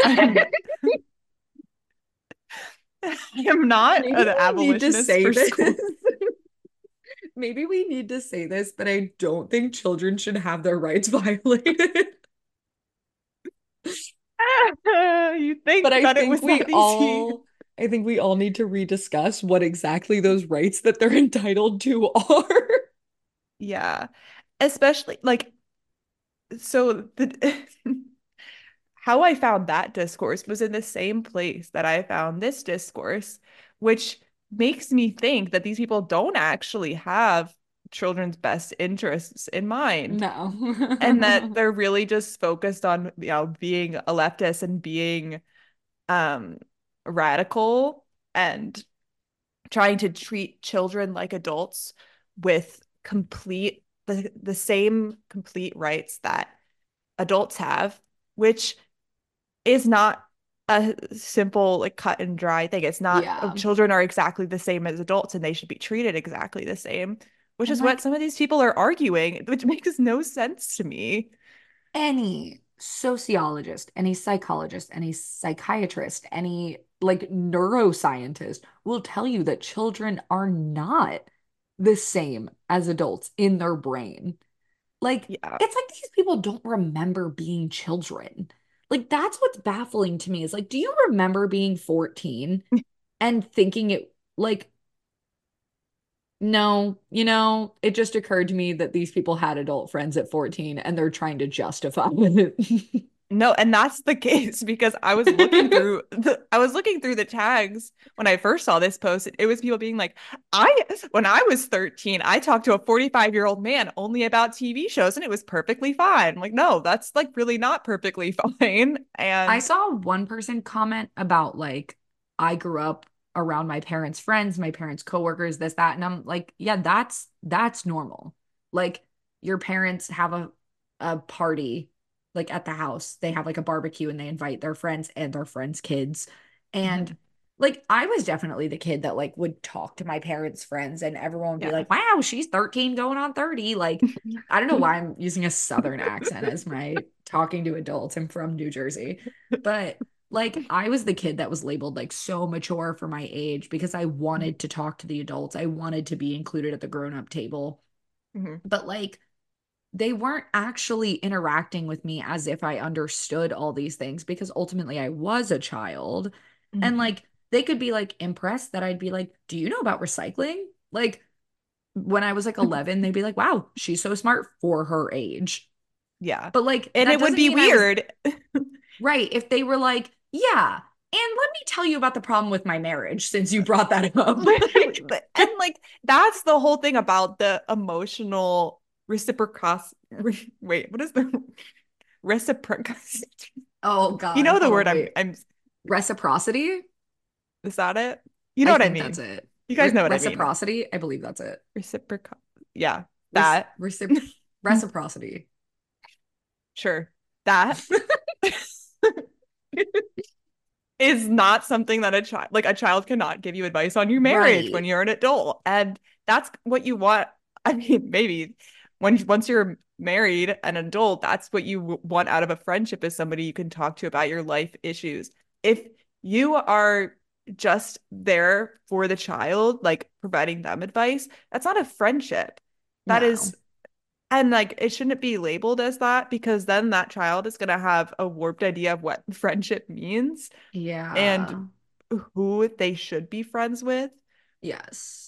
I am not Maybe an we need to abolitionist say for this. school. Maybe we need to say this, but I don't think children should have their rights violated. You But think that it was that easy? I think we all need to rediscuss what exactly those rights that they're entitled to are. Yeah. Especially like so the how I found that discourse was in the same place that I found this discourse, which makes me think that these people don't actually have children's best interests in mind. And that No. they're really just focused on, being a leftist and being um radical and trying to treat children like adults with the same complete rights that adults have, which is not a simple like cut and dry thing. It's not Yeah. children are exactly the same as adults and they should be treated exactly the same, which And is what like some of these people are arguing, which makes no sense to me. any sociologist, any psychologist, any psychiatrist, any like neuroscientist will tell you that children are not the same as adults in their brain. Like, Yeah. it's like these people don't remember being children. Like, that's what's baffling to me is like, do you remember being 14 and thinking it like, no, it just occurred to me that these people had adult friends at 14 and they're trying to justify it. No, and that's the case because I was looking through the tags when I first saw this post. It was people being like, I when I was 13, I talked to a 45-year-old man only about TV shows and it was perfectly fine. I'm like, no, that's like really not perfectly fine. I And saw one person comment about like I grew up around my parents' friends, my parents' coworkers, this, that, and I'm like, yeah, that's normal. Like your parents have a party like at the house. They have like a barbecue and they invite their friends and their friends' kids. And mhm, like I was definitely the kid that like would talk to my parents' friends and everyone would be yeah. like, "Wow, she's 13 going on 30." Like I don't know why I'm using a southern accent as my talking to adults. I'm from New Jersey. But like I was the kid that was labeled like so mature for my age because I wanted to talk to the adults. I wanted to be included at the grown-up table. Mhm, But like they weren't actually interacting with me as if I understood all these things because ultimately I was a child. And mhm. like they could be like impressed that I'd be like, "Do you know about recycling?" Like when I was like 11, they'd be like, "Wow, she's so smart for her age." Yeah. But like And that it would doesn't be mean I was weird. right if they were like, "Yeah, and let me tell you about the problem with my marriage since you brought that up." Literally. And like that's the whole thing about the emotional reciprocity. Wait, what is the reciprocity? Oh You God, know the hold word on, wait. I'm Reciprocity? is that it? You know I what I think that's mean. it. You guys know what I mean. Reciprocity? I believe that's it. Reciprocal. Yeah, Rec that. recip reciprocity. Sure. That is not something that a child cannot give you advice on your marriage when Right. you're an adult. And that's what you want. I mean, maybe once you're married, an adult, that's what you want out of a friendship is somebody you can talk to about your life issues. If you are just there for the child, like providing them advice, that's not a friendship. That No. is and like it shouldn't be labeled as that because then that child is going to have a warped idea of what friendship means and Yeah. who they should be friends with. Yes.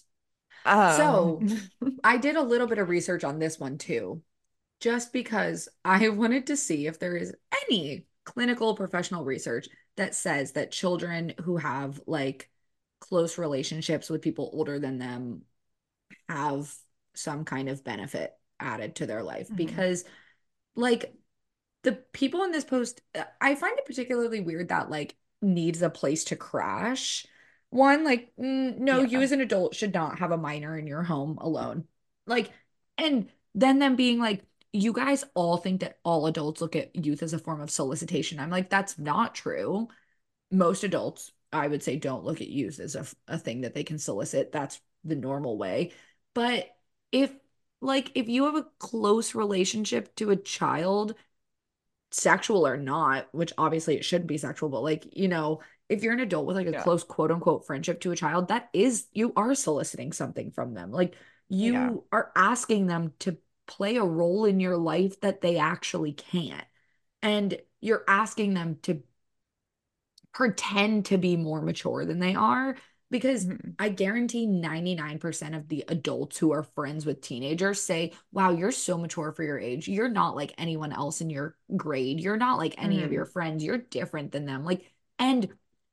Um, So I did a little bit of research on this one too, just because I wanted to see if there is any clinical professional research that says that children who have like close relationships with people older than them have some kind of benefit added to their life mhm. because like the people in this post I find it particularly weird that like needs a place to crash. One like no, you Yeah. as an adult should not have a minor in your home alone. Like and then them being like you guys all think that all adults look at youth as a form of solicitation. I'm like that's not true. Most adults I would say don't look at youth as a thing that they can solicit. That's the normal way. But if if you have a close relationship to a child, sexual or not, which obviously it shouldn't be sexual, but like, if you're an adult with like a Yeah. close quote unquote friendship to a child, that is, you are soliciting something from them. Like Yeah. you are asking them to play a role in your life that they actually can't. And you're asking them to pretend to be more mature than they are because Mhm. I guarantee 99% of the adults who are friends with teenagers say, "Wow, you're so mature for your age. You're not like anyone else in your grade. You're not like any of your Mhm. friends. You're different than them." Like, and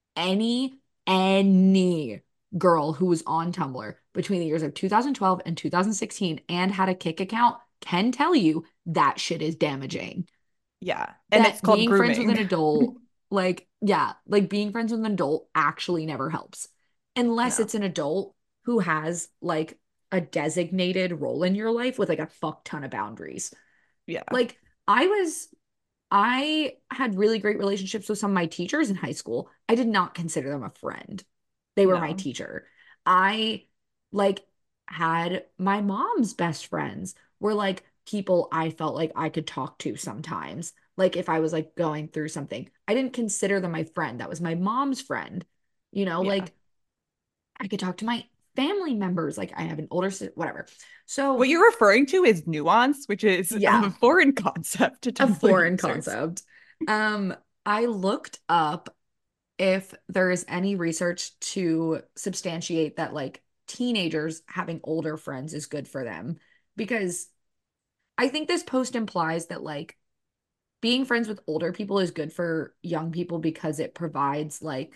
any girl who was on Tumblr between the years of 2012 and 2016 and had a Kick account can tell you that shit is damaging, Yeah. And it's that called being friends with an grooming. adult, like, yeah, like being friends with an adult actually never helps. Unless No. it's an adult who has like a designated role in your life with like a fuck ton of boundaries. Yeah. Like, I was I had really great relationships with some of my teachers in high school. I did not consider them a friend. They were my No. teacher. I like had my mom's best friends were like people I felt like I could talk to sometimes. Like if I was like going through something, I didn't consider them my friend. That was my mom's friend. Yeah. Like I could talk to my family members. Like I have an older sister, whatever. What So you're referring to is nuance, which is yeah, a foreign concept to a Tumblr foreign users. concept. I looked up if there is any research to substantiate that like teenagers having older friends is good for them because I think this post implies that like being friends with older people is good for young people because it provides like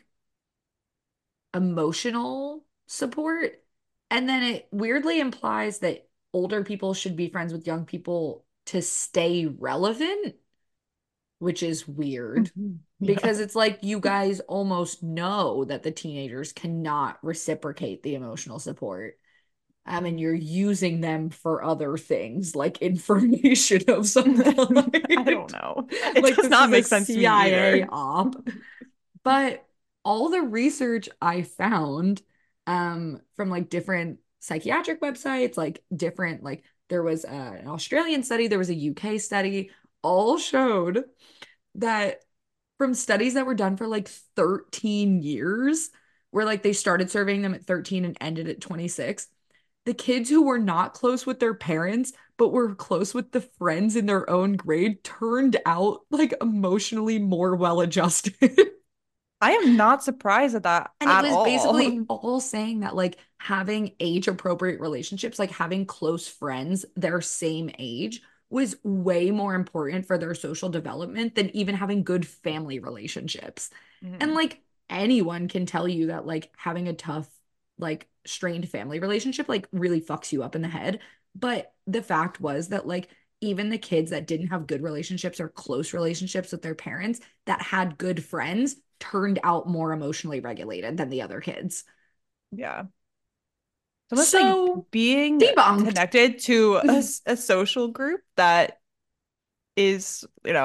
emotional support. And then it weirdly implies that older people should be friends with young people to stay relevant, which is weird Yeah. because it's like you guys almost know that the teenagers cannot reciprocate the emotional support. And you're using them for other things like information of some I don't kind. know. It Like does this not is a make sense to me CIA either. op. But all the research I found from like different psychiatric websites, like different, like there was an Australian study, there was a UK study, all showed that from studies that were done for like 13 years, where like they started surveying them at 13 and ended at 26, the kids who were not close with their parents, but were close with the friends in their own grade, turned out like emotionally more well adjusted. I am not surprised at that And it at was basically all. all saying that like having age appropriate relationships, like having close friends their same age, was way more important for their social development than even having good family relationships. And Mhm. like anyone can tell you that like having a tough, like strained family relationship like really fucks you up in the head. But the fact was that like even the kids that didn't have good relationships or close relationships with their parents that had good friends turned out more emotionally regulated than the other kids. Yeah. It's almost like So being debunked connected to a social group that is,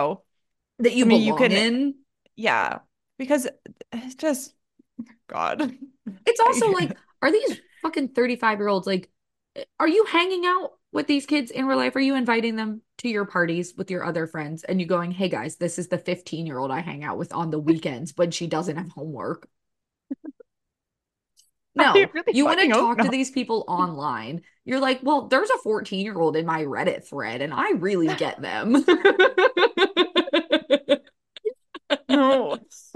that I you mean, you belong can, in. yeah, because it's just, God. It's also I, like, are these fucking 35-year-olds like, are you hanging out with these kids in real life? Are you inviting them to your parties with your other friends and you going, hey guys, this is the 15-year-old I hang out with on the weekends when she doesn't have homework? I No, really you want to fucking hope talk to not. these people online. You're like, well, there's a 14-year-old in my Reddit thread, and I really get them. No.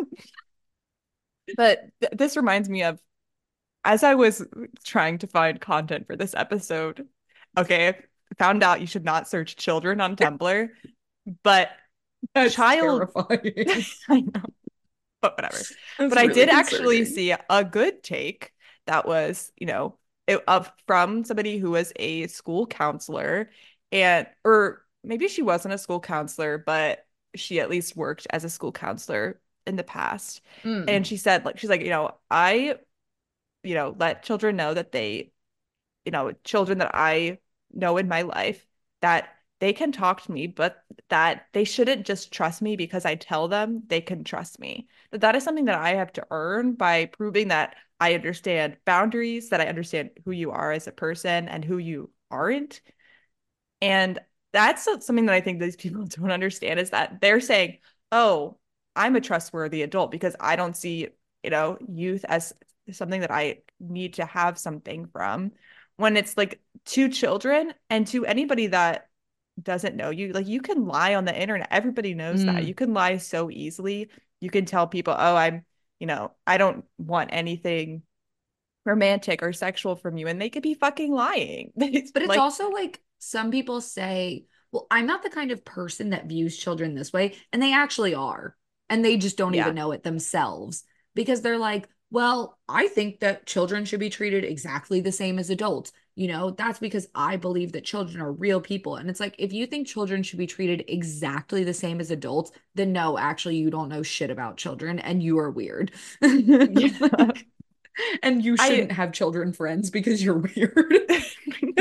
But this reminds me of as I was trying to find content for this episode, okay, I found out you should not search children on Tumblr, but That's child, terrifying. I know, but whatever. That's But I really did actually concerning. see a good take that was, of from somebody who was a school counselor and or maybe she wasn't a school counselor, but she at least worked as a school counselor in the past. Mm, And she said like she's like, I let children know that children that I know in my life that they can talk to me, but that they shouldn't just trust me because I tell them they can trust me. That is something that I have to earn by proving that I understand boundaries, that I understand who you are as a person and who you aren't. And that's something that I think these people don't understand is that they're saying, oh, I'm a trustworthy adult because I don't see, youth as something that I need to have something from. When it's like to children and to anybody that doesn't know you, like you can lie on the internet. Everybody knows that. You mm. can lie so easily. You can tell people, oh, I don't want anything romantic or sexual from you, and they could be fucking lying. It's But it's like, also like some people say, well, I'm not the kind of person that views children this way. And they actually are. And they just don't even yeah. know it themselves because they're like, well, I think that children should be treated exactly the same as adults. That's because I believe that children are real people. And it's like, if you think children should be treated exactly the same as adults, then no, actually, you don't know shit about children and you are weird. Yeah. And you I shouldn't have children friends because you're weird.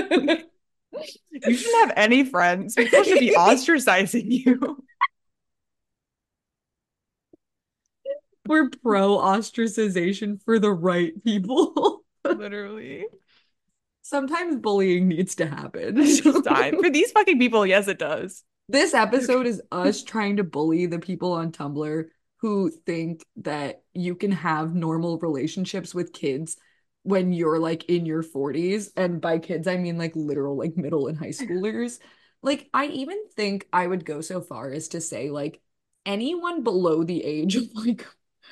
You shouldn't have any friends. People should be ostracizing you. We're pro ostracization for the right people. Literally. Sometimes bullying needs to happen. It needs time. For these fucking people, yes, it does. This episode is us trying to bully the people on Tumblr who think that you can have normal relationships with kids when you're like in your 40s. And by kids, I mean like literal like middle and high schoolers. Like, I even think I would go so far as to say, like, anyone below the age of like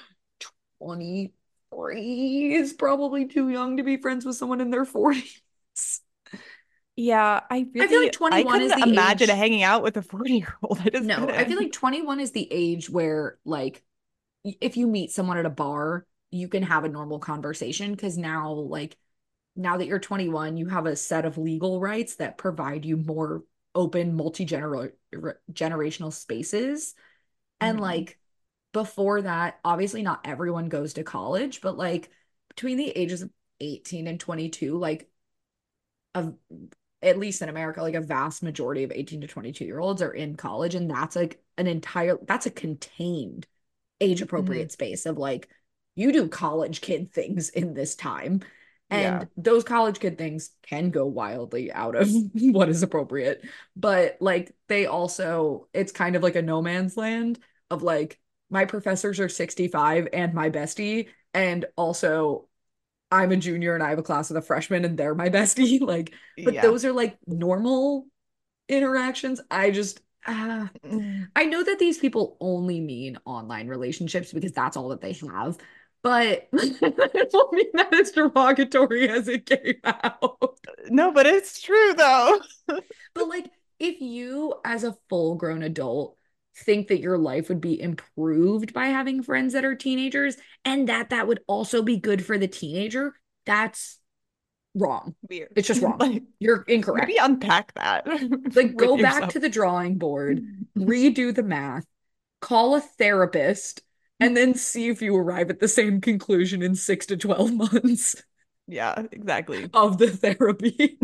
23 is probably too young to be friends with someone in their 40s. Yeah, I feel like I 21 is couldn't the imagine age. hanging out with a 40-year-old. I just No, I feel couldn't. like 21 is the age where, like, if you meet someone at a bar, you can have a normal conversation because now, like, now that you're 21, you have a set of legal rights that provide you more open, generational spaces. And, Mhm. like, before that, obviously, not everyone goes to college, but, like, between the ages of 18 and 22, like, a at least in America, like a vast majority of 18 to 22-year-olds are in college. And that's like that's a contained age Mhm. appropriate space of like, you do college kid things in this time. Yeah. And those college kid things can go wildly out of what is appropriate. But like, they also, it's kind of like a no man's land of like, my professors are 65 and my bestie. And also, I'm a junior and I have a class with a freshman and they're my bestie. Like, but Yeah. those are like normal interactions. Mm. I know that these people only mean online relationships because that's all that they have. But I don't mean that as derogatory as it came out. No, but it's true though. But like, if you as a full grown adult think that your life would be improved by having friends that are teenagers and that would also be good for the teenager, that's wrong. Weird. It's just wrong. Like, You're maybe incorrect. unpack that Like, with go back yourself. to the drawing board, redo the math, call a therapist, and then see if you arrive at the same conclusion in 6 to 12 months Yeah, exactly. of the therapy.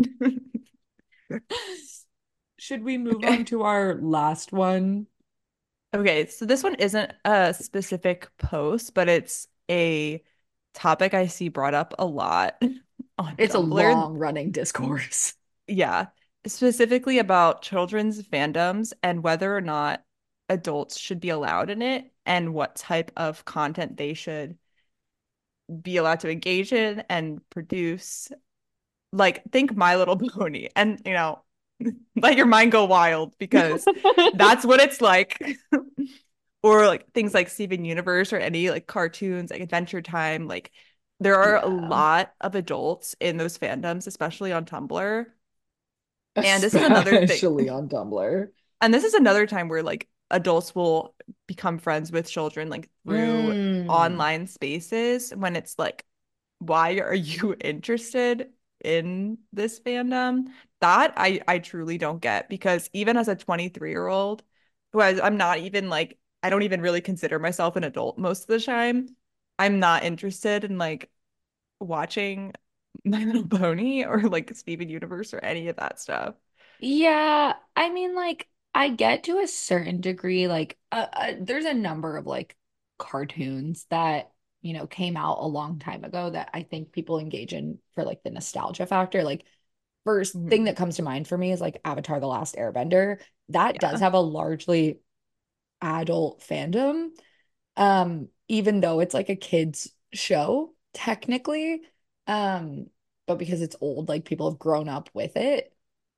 Should we move on Okay. to our last one? Okay, so this one isn't a specific post, but it's a topic I see brought up a lot on It's a Tumblr. long running discourse. Yeah, specifically about children's fandoms and whether or not adults should be allowed in it and what type of content they should be allowed to engage in and produce. Like, think My Little Pony and, let your mind go wild because that's what it's like. Or like things like Steven Universe or any like cartoons like Adventure Time. Like, there are a Yeah, lot of adults in those fandoms, especially on Tumblr. And this is another thing. especially on Tumblr. And this is another time where like adults will become friends with children like through Mm. online spaces when it's like, why are you interested in this fandom? That I truly don't get because even as a 23-year-old, who I'm not even like, I don't even really consider myself an adult most of the time. I'm not interested in like watching My Little Pony or like Steven Universe or any of that stuff. Yeah, I mean, like, I get to a certain degree, like, there's a number of like cartoons that, came out a long time ago that I think people engage in for like the nostalgia factor. Like, first thing Mhm. that comes to mind for me is like Avatar: The Last Airbender. That does Yeah. have a largely adult fandom, even though it's like a kid's show, technically. Um, but because it's old, like people have grown up with it.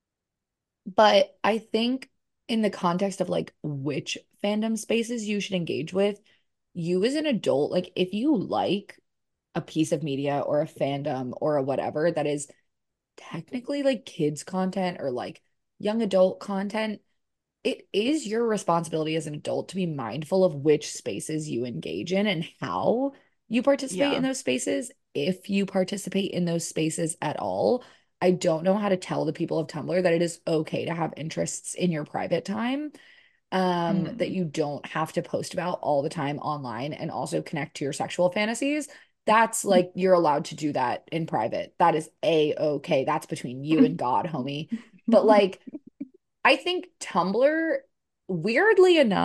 But I think in the context of like which fandom spaces you should engage with, you as an adult, like if you like a piece of media or a fandom or a whatever that is technically like kids content or like young adult content, it is your responsibility as an adult to be mindful of which spaces you engage in and how you participate in Yeah. those spaces, if you participate in those spaces at all. I don't know how to tell the people of Tumblr that it is okay to have interests in your private time, that Mhm. you don't have to post about all the time online and also connect to your sexual fantasies. That's like, you're allowed to do that in private. That is a-okay. That's between you and God, homie. But like, I think Tumblr, weirdly enough,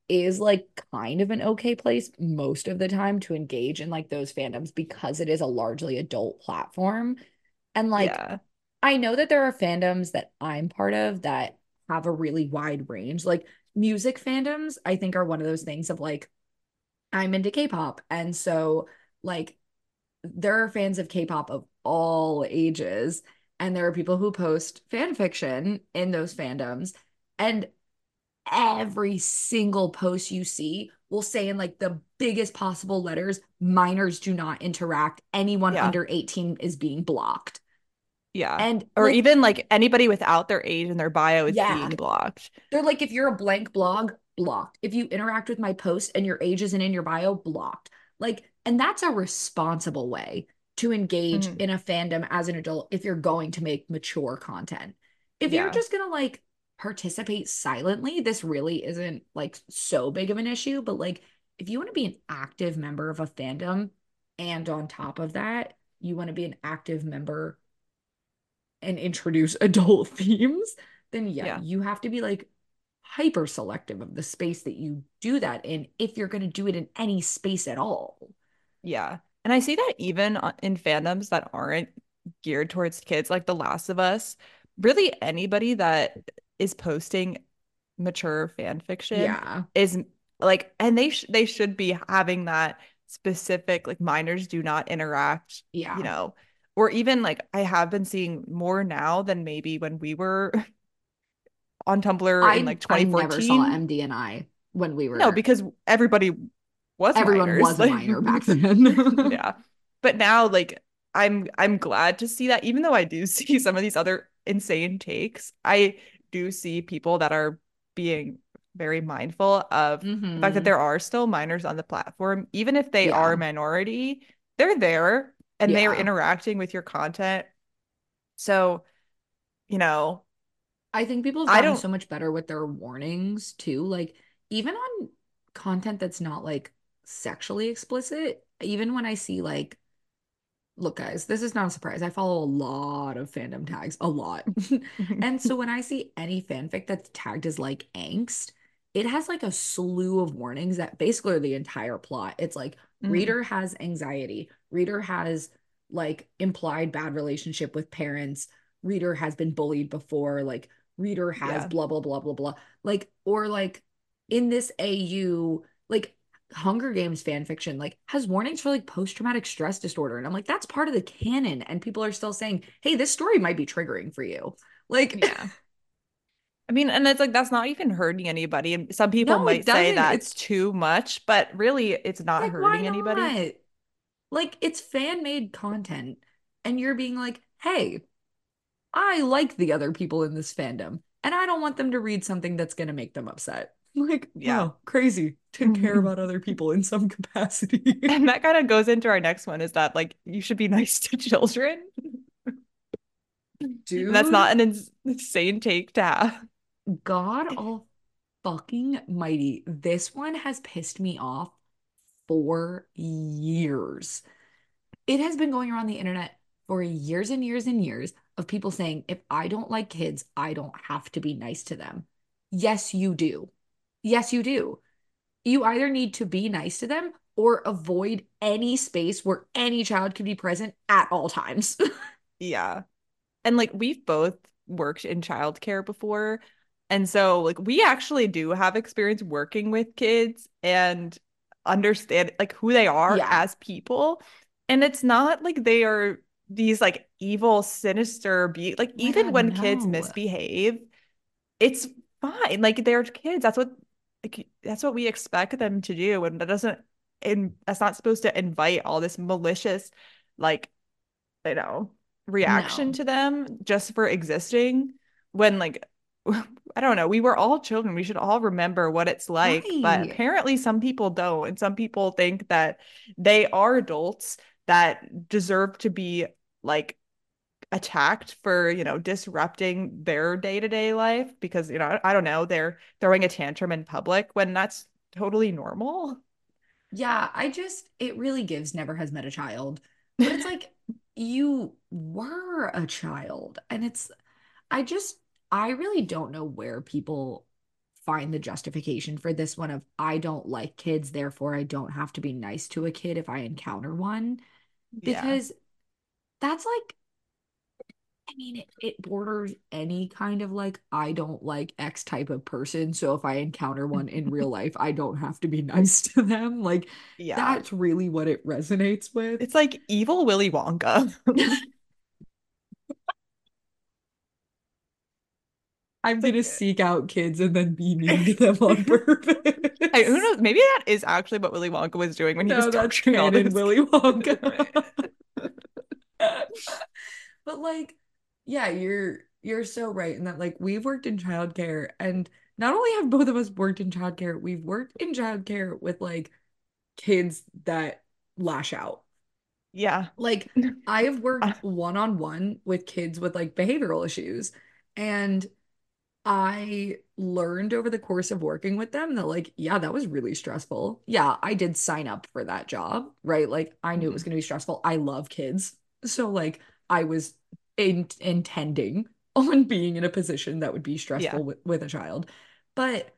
is like kind of an okay place most of the time to engage in like those fandoms because it is a largely adult platform. And like Yeah. I know that there are fandoms that I'm part of that have a really wide range. Like music fandoms, I think are one of those things of like I'm into K-pop. And so like there are fans of K-pop of all ages, and there are people who post fan fiction in those fandoms. And every single post you see will say in like the biggest possible letters, minors do not interact. Anyone Yeah. under 18 is being blocked. Yeah. And Or like, even like anybody without their age in their bio is yeah, being blocked. they're like, if you're a blank blog, blocked. If you interact with my post and your age isn't in your bio, blocked. Like, and that's a responsible way to engage Mhm. in a fandom as an adult if you're going to make mature content. If you're Yeah. just gonna like participate silently, this really isn't like so big of an issue. But like, if you want to be an active member of a fandom, and on top of that, you want to be an active member and introduce adult themes, then yeah, Yeah. you have to be like hyper selective of the space that you do that in if you're going to do it in any space at all. Yeah. And I see that even in fandoms that aren't geared towards kids, like The Last of Us, really anybody that is posting mature fan fiction Yeah. is like, and they should be having that specific, like minors do not interact, Yeah. or even like I have been seeing more now than maybe when we were on Tumblr in like I never saw 2014. MDNI when we No, were because everybody was everyone minors. was a Like minor back then. yeah. But now like I'm glad to see that even though I do see some of these other insane takes, I do see people that are being very mindful of the fact that Hmm. there are still minors on the platform, even if they are Yeah. a minority, they're there and they are Yeah. interacting with your content. So, you know, I think people have I gotten don't so much better with their warnings too. Like, even on content that's not like sexually explicit, even when I see like, look, guys, this is not a surprise. I follow a lot of fandom tags, a lot. And so when I see any fanfic that's tagged as like angst, it has like a slew of warnings that basically are the entire plot. It's like Mhm. reader has anxiety, reader has like implied bad relationship with parents, reader has been bullied before, like reader has Yeah. blah blah blah blah blah. Like or like in this AU, like Hunger Games fan fiction like has warnings for like post-traumatic stress disorder. And I'm like, that's part of the canon. And people are still saying, hey, this story might be triggering for you. Like, Yeah. I mean, and it's like that's not even hurting anybody. And some people no, it might say doesn't. that's too much, but really it's not Like, why hurting anybody. not? Like, it's fan-made content. And you're being like, hey, I like the other people in this fandom, and I don't want them to read something that's gonna make them upset. Like, Yeah. wow, crazy to care And about other people in some capacity. that kind of goes into our next one is that like you should be nice to children. And that's Dude, not an insane take to have. God all fucking mighty. This one has pissed me off for years. It has been going around the internet for years and years and years of people saying, if I don't like kids, I don't have to be nice to them. Yes, you do. Yes, you do. You either need to be nice to them or avoid any space where any child can be present at all times. Yeah. And like we've both worked in childcare before. And so like we actually do have experience working with kids and understand like who they are Yeah. as people. And it's not like they are these like evil, sinister be like Oh my even God, when kids no. misbehave, it's fine. Like they're kids. That's what we expect them to do. And that doesn't and that's not supposed to invite all this malicious like you know, reaction No. to them just for existing when like I don't know, we were all children. We should all remember what it's like, but Right. apparently some people don't, and some people think that they are adults that deserve to be like attacked for, disrupting their day-to-day life because, I don't know, they're throwing a tantrum in public when that's totally normal. Yeah, it really gives never has met a child. But it's like you were a child. And I really don't know where people find the justification for this one of I don't like kids, therefore I don't have to be nice to a kid if I encounter one. Yeah. Because that's like, I mean, it borders any kind of like, I don't like X type of person. So if I encounter one in real life, I don't have to be nice to them. Like, Yeah. that's really what it resonates with. It's like evil Willy Wonka. I'm It's gonna like seek out kids and then be mean to them on who purpose. knows? Maybe that is actually what Willy Wonka was doing when he was No, that's torturing all canon, those Willy kids. Wonka. But like, yeah, you're so right in that like we've worked in childcare and not only have both of us worked in childcare, we've worked in childcare with like kids that lash out. Yeah. Like I have worked Uh, one-on-one with kids with like behavioral issues and I learned over the course of working with them that, like, yeah, that was really stressful. Yeah, I did sign up for that job, right? Like, I knew it was mhm. going to be stressful. I love kids. So, like, I was intending on being in a position that would be Yeah. stressful with a child. But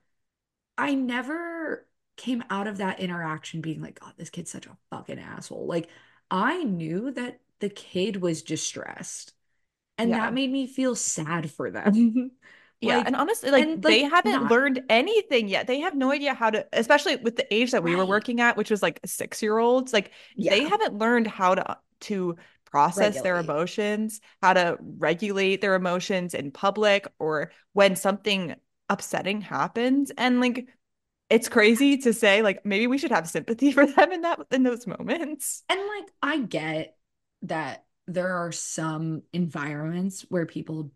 I never came out of that interaction being like, God, this kid's such a fucking asshole. Like, I knew that the kid was distressed, and that Yeah. made me feel sad for them. Yeah. And Like, honestly, like and they like haven't not learned anything yet. They have no idea how to, especially with the age that we were right. working at, which was like 6-year-olds, like they Yeah, haven't learned how to process their regulate. emotions, how to regulate their emotions in public or when something upsetting happens. And like it's crazy to say, like, maybe we should have sympathy for them in those moments. And like I get that there are some environments where people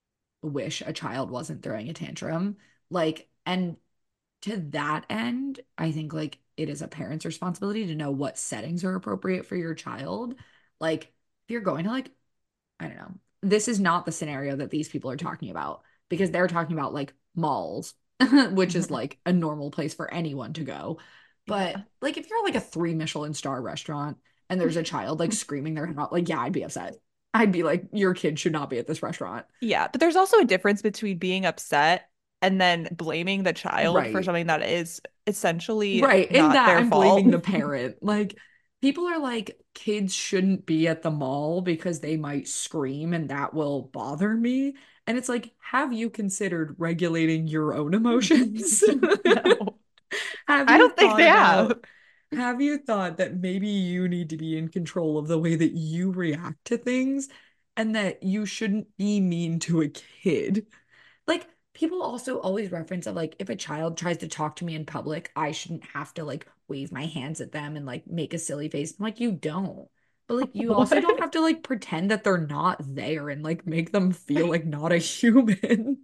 wish a child wasn't throwing a tantrum. Like, and to that end, I think like it is a parent's responsibility to know what settings are appropriate for your child. Like, if you're going to like I don't know. This is not the scenario that these people are talking about because they're talking about like malls, which is like a normal place for anyone to go. But Yeah. like if you're like a three Michelin star restaurant and there's a child like screaming their head out, like, yeah, I'd be upset. I'd be like, your kid should not be at this restaurant. Yeah, but there's also a difference between being upset and then blaming the child for Right. something that is essentially Right. In not that, their I'm fault. blaming the parent. Like, people are like, kids shouldn't be at the mall because they might scream and that will bother me. And it's like, have you considered regulating your own emotions? No, Have I you don't think thought they have. about, have you thought that maybe you need to be in control of the way that you react to things and that you shouldn't be mean to a kid? Like people also always reference of like if a child tries to talk to me in public, I shouldn't have to like wave my hands at them and like make a silly face. I'm like, you don't. But like you also What? don't have to like pretend that they're not there and like make them feel like not a human.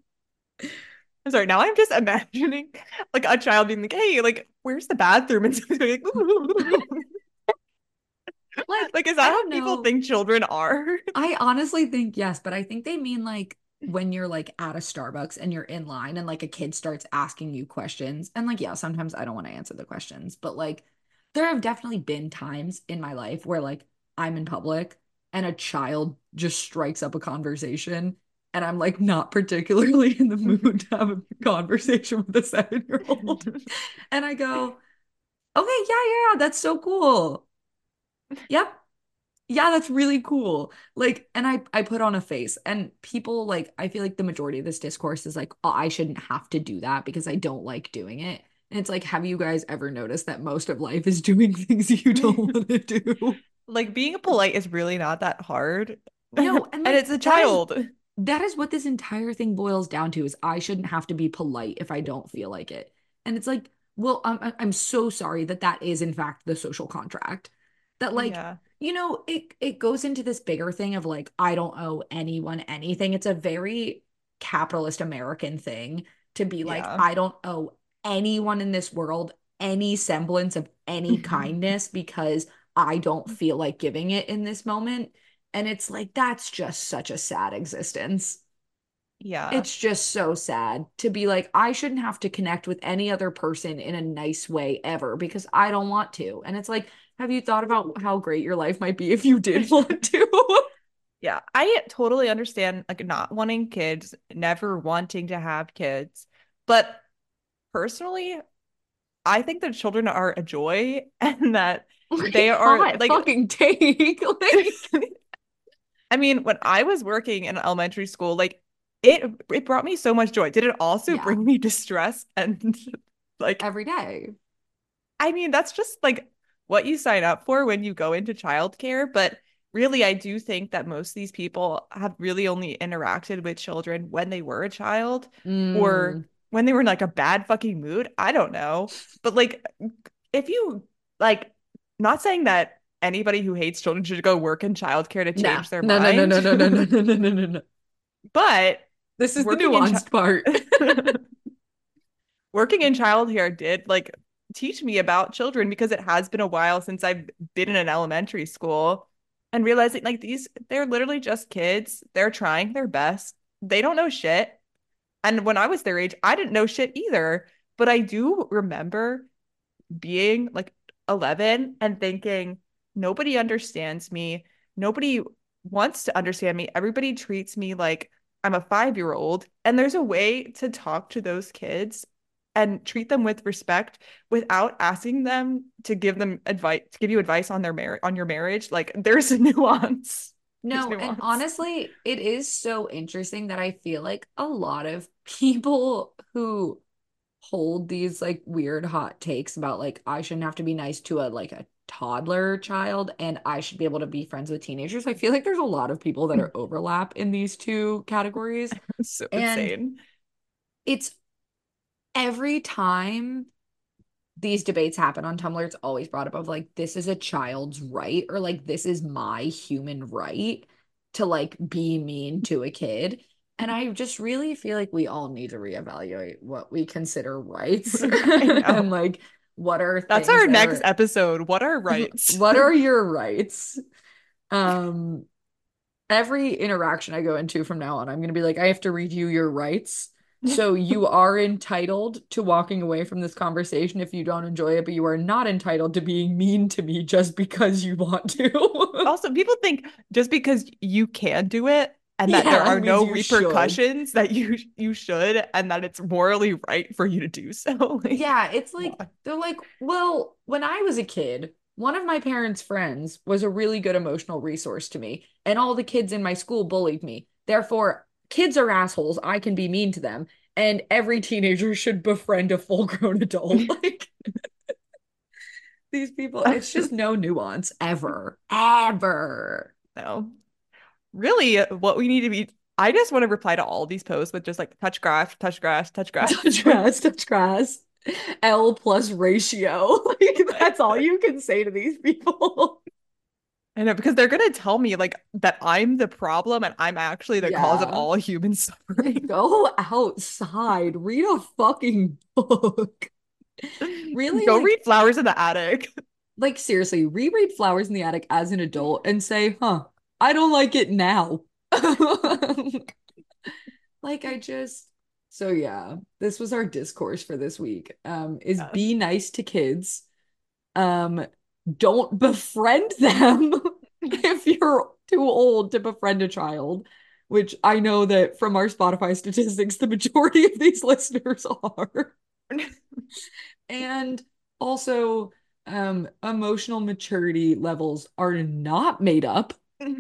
I'm sorry, now I'm just imagining like a child being like, hey, like, where's the bathroom? And someone's going Like, like, is I that how don't people know. think children are? I honestly think yes, but I think they mean like when you're like at a Starbucks and you're in line and like a kid starts asking you questions. And like, yeah, sometimes I don't want to answer the questions, but like there have definitely been times in my life where like I'm in public and a child just strikes up a conversation and I'm like not particularly in the mood to have a conversation with a 7-year-old. And I go, okay, yeah, that's so cool. Yep, yeah, that's really cool. Like, and I put on a face, and people like I feel like the majority of this discourse is like, oh, I shouldn't have to do that because I don't like doing it. And it's like, have you guys ever noticed that most of life is doing things you don't want to do? Like, being polite is really not that hard. No, and And like it's a child. that is what this entire thing boils down to is I shouldn't have to be polite if I don't feel like it. And it's like, well, I'm so sorry that that is in fact the social contract. That like, Yeah. it goes into this bigger thing of like I don't owe anyone anything. It's a very capitalist American thing to be like Yeah. I don't owe anyone in this world any semblance of any kindness because I don't feel like giving it in this moment. And it's like, that's just such a sad existence. Yeah. It's just so sad to be like, I shouldn't have to connect with any other person in a nice way ever because I don't want to. And it's like, have you thought about how great your life might be if you did want to? Yeah, I totally understand like not wanting kids, never wanting to have kids. But personally, I think that children are a joy and that Like, they are hot like fucking take. Like, I mean, when I was working in elementary school, like it brought me so much joy. Did it also yeah, bring me distress and like every day. I mean, that's just like what you sign up for when you go into childcare, but really I do think that most of these people have really only interacted with children when they were a child or Mm, when they were in like a bad fucking mood. I don't know. But like if you like not saying that anybody who hates children should go work in childcare to no, change their no, no, no, mind. no, no, no, no, no, no, no, no, no. But This is the working in nuanced part. working in childcare did like teach me about children because it has been a while since I've been in an elementary school and realizing like they're literally just kids. They're trying their best. They don't know shit. And when I was their age, I didn't know shit either. But I do remember being like 11 and thinking, nobody understands me. Nobody wants to understand me. Everybody treats me like I'm a 5-year old. And there's a way to talk to those kids and treat them with respect without asking them to give them advice, to give you advice on their marriage, on your marriage. Like there's a nuance. There's No, and nuance. honestly, it is so interesting that I feel like a lot of people who hold these like weird hot takes about like I shouldn't have to be nice to a toddler child and I should be able to be friends with teenagers. I feel like there's a lot of people that are overlap in these two categories. So And insane. it's every time these debates happen on Tumblr, it's always brought up of like this is a child's right or like this is my human right to like be mean to a kid. And I just really feel like we all need to reevaluate what we consider rights I and know. like what are That's things our that next are episode. What are rights? what are your rights? Um, every interaction I go into from now on, I'm going to be like, I have to read you your rights. So you are entitled to walking away from this conversation if you don't enjoy it, but you are not entitled to being mean to me just because you want to. Also, people think just because you can do it and that there Yeah, are means no you should. repercussions that you should and that it's morally right for you to do so. Like, Yeah, it's like what? they're like, well, when I was a kid, one of my parents' friends was a really good emotional resource to me, and all the kids in my school bullied me. Therefore, kids are assholes. I can be mean to them, and every teenager should befriend a full-grown adult. Like these people, it's just no nuance ever, ever. No. Really, what we need to be I just want to reply to all these posts with just like touch grass, touch grass, touch grass. Touch grass, touch grass. L plus ratio. Like that's all you can say to these people. I know because they're gonna tell me like that I'm the problem and I'm actually the cause of Yeah. all human suffering. Go outside, read a fucking book. Really, Go read Flowers in the Attic. like seriously, reread Flowers in the Attic as an adult and say, huh, I don't like it now. Like I just so yeah, this was our discourse for this week. Is Yeah. be nice to kids. Um, don't befriend them if you're too old to befriend a child, which I know that from our Spotify statistics, the majority of these listeners are. And also, emotional maturity levels are not made up.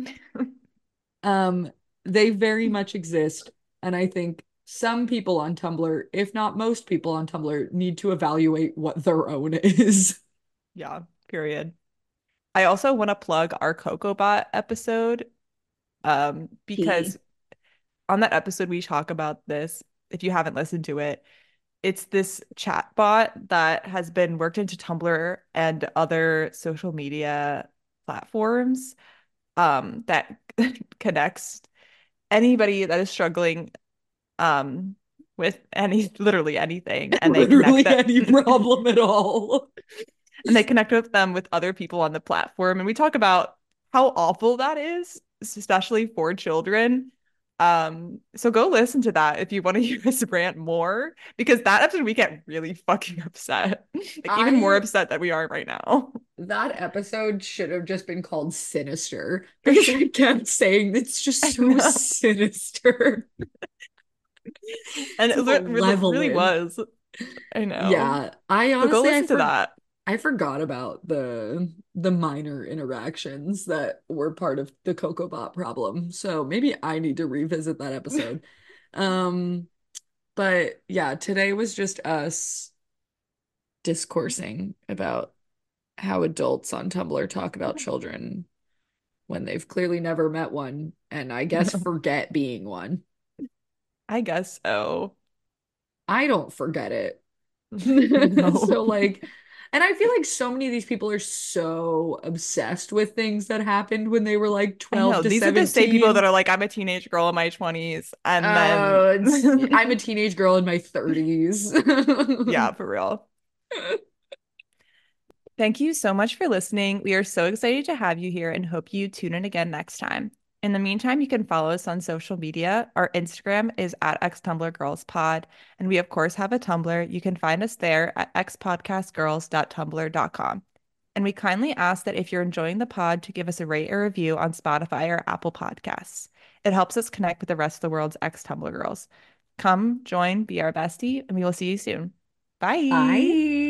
Um, they very much exist. And I think some people on Tumblr, if not most people on Tumblr, need to evaluate what their own is. Yeah, period. I also want to plug our CocoBot episode Tea. because on that episode we talk about this. If you haven't listened to it, it's this chat bot that has been worked into Tumblr and other social media platforms that connects anybody that is struggling um with any literally anything and they connect Literally that any problem at all. and they connect with them with other people on the platform. And we talk about how awful that is, especially for children. So go listen to that if you want to hear us rant more, because that episode we get really fucking upset, like even more I upset than we are right now. That episode should have just been called Sinister because I kept saying it's just I so know. sinister And to it the really level really in. was. I know. Yeah, I So go honestly listen to that. I forgot about the minor interactions that were part of the Cocoa Bot problem. So maybe I need to revisit that episode. Um, but yeah, today was just us discoursing about how adults on Tumblr talk about children when they've clearly never met one, and I guess forget being one. I guess so. I don't forget it. No. So like, and I feel like so many of these people are so obsessed with things that happened when they were like I 12 know. to These are the same people that 17. are like, I'm a teenage girl in my 20s. And then, Oh, I'm a teenage girl in my 30s. yeah, for real. Thank you so much for listening. We are so excited to have you here and hope you tune in again next time. In the meantime, you can follow us on social media. Our Instagram is at xtumblrgirlspod, and we, of course, have a Tumblr. You can find us there at xpodcastgirls.tumblr.com. And we kindly ask that if you're enjoying the pod, to give us a rate or review on Spotify or Apple Podcasts. It helps us connect with the rest of the world's ex Tumblr girls. Come, join, be our bestie, and we will see you soon. Bye. Bye.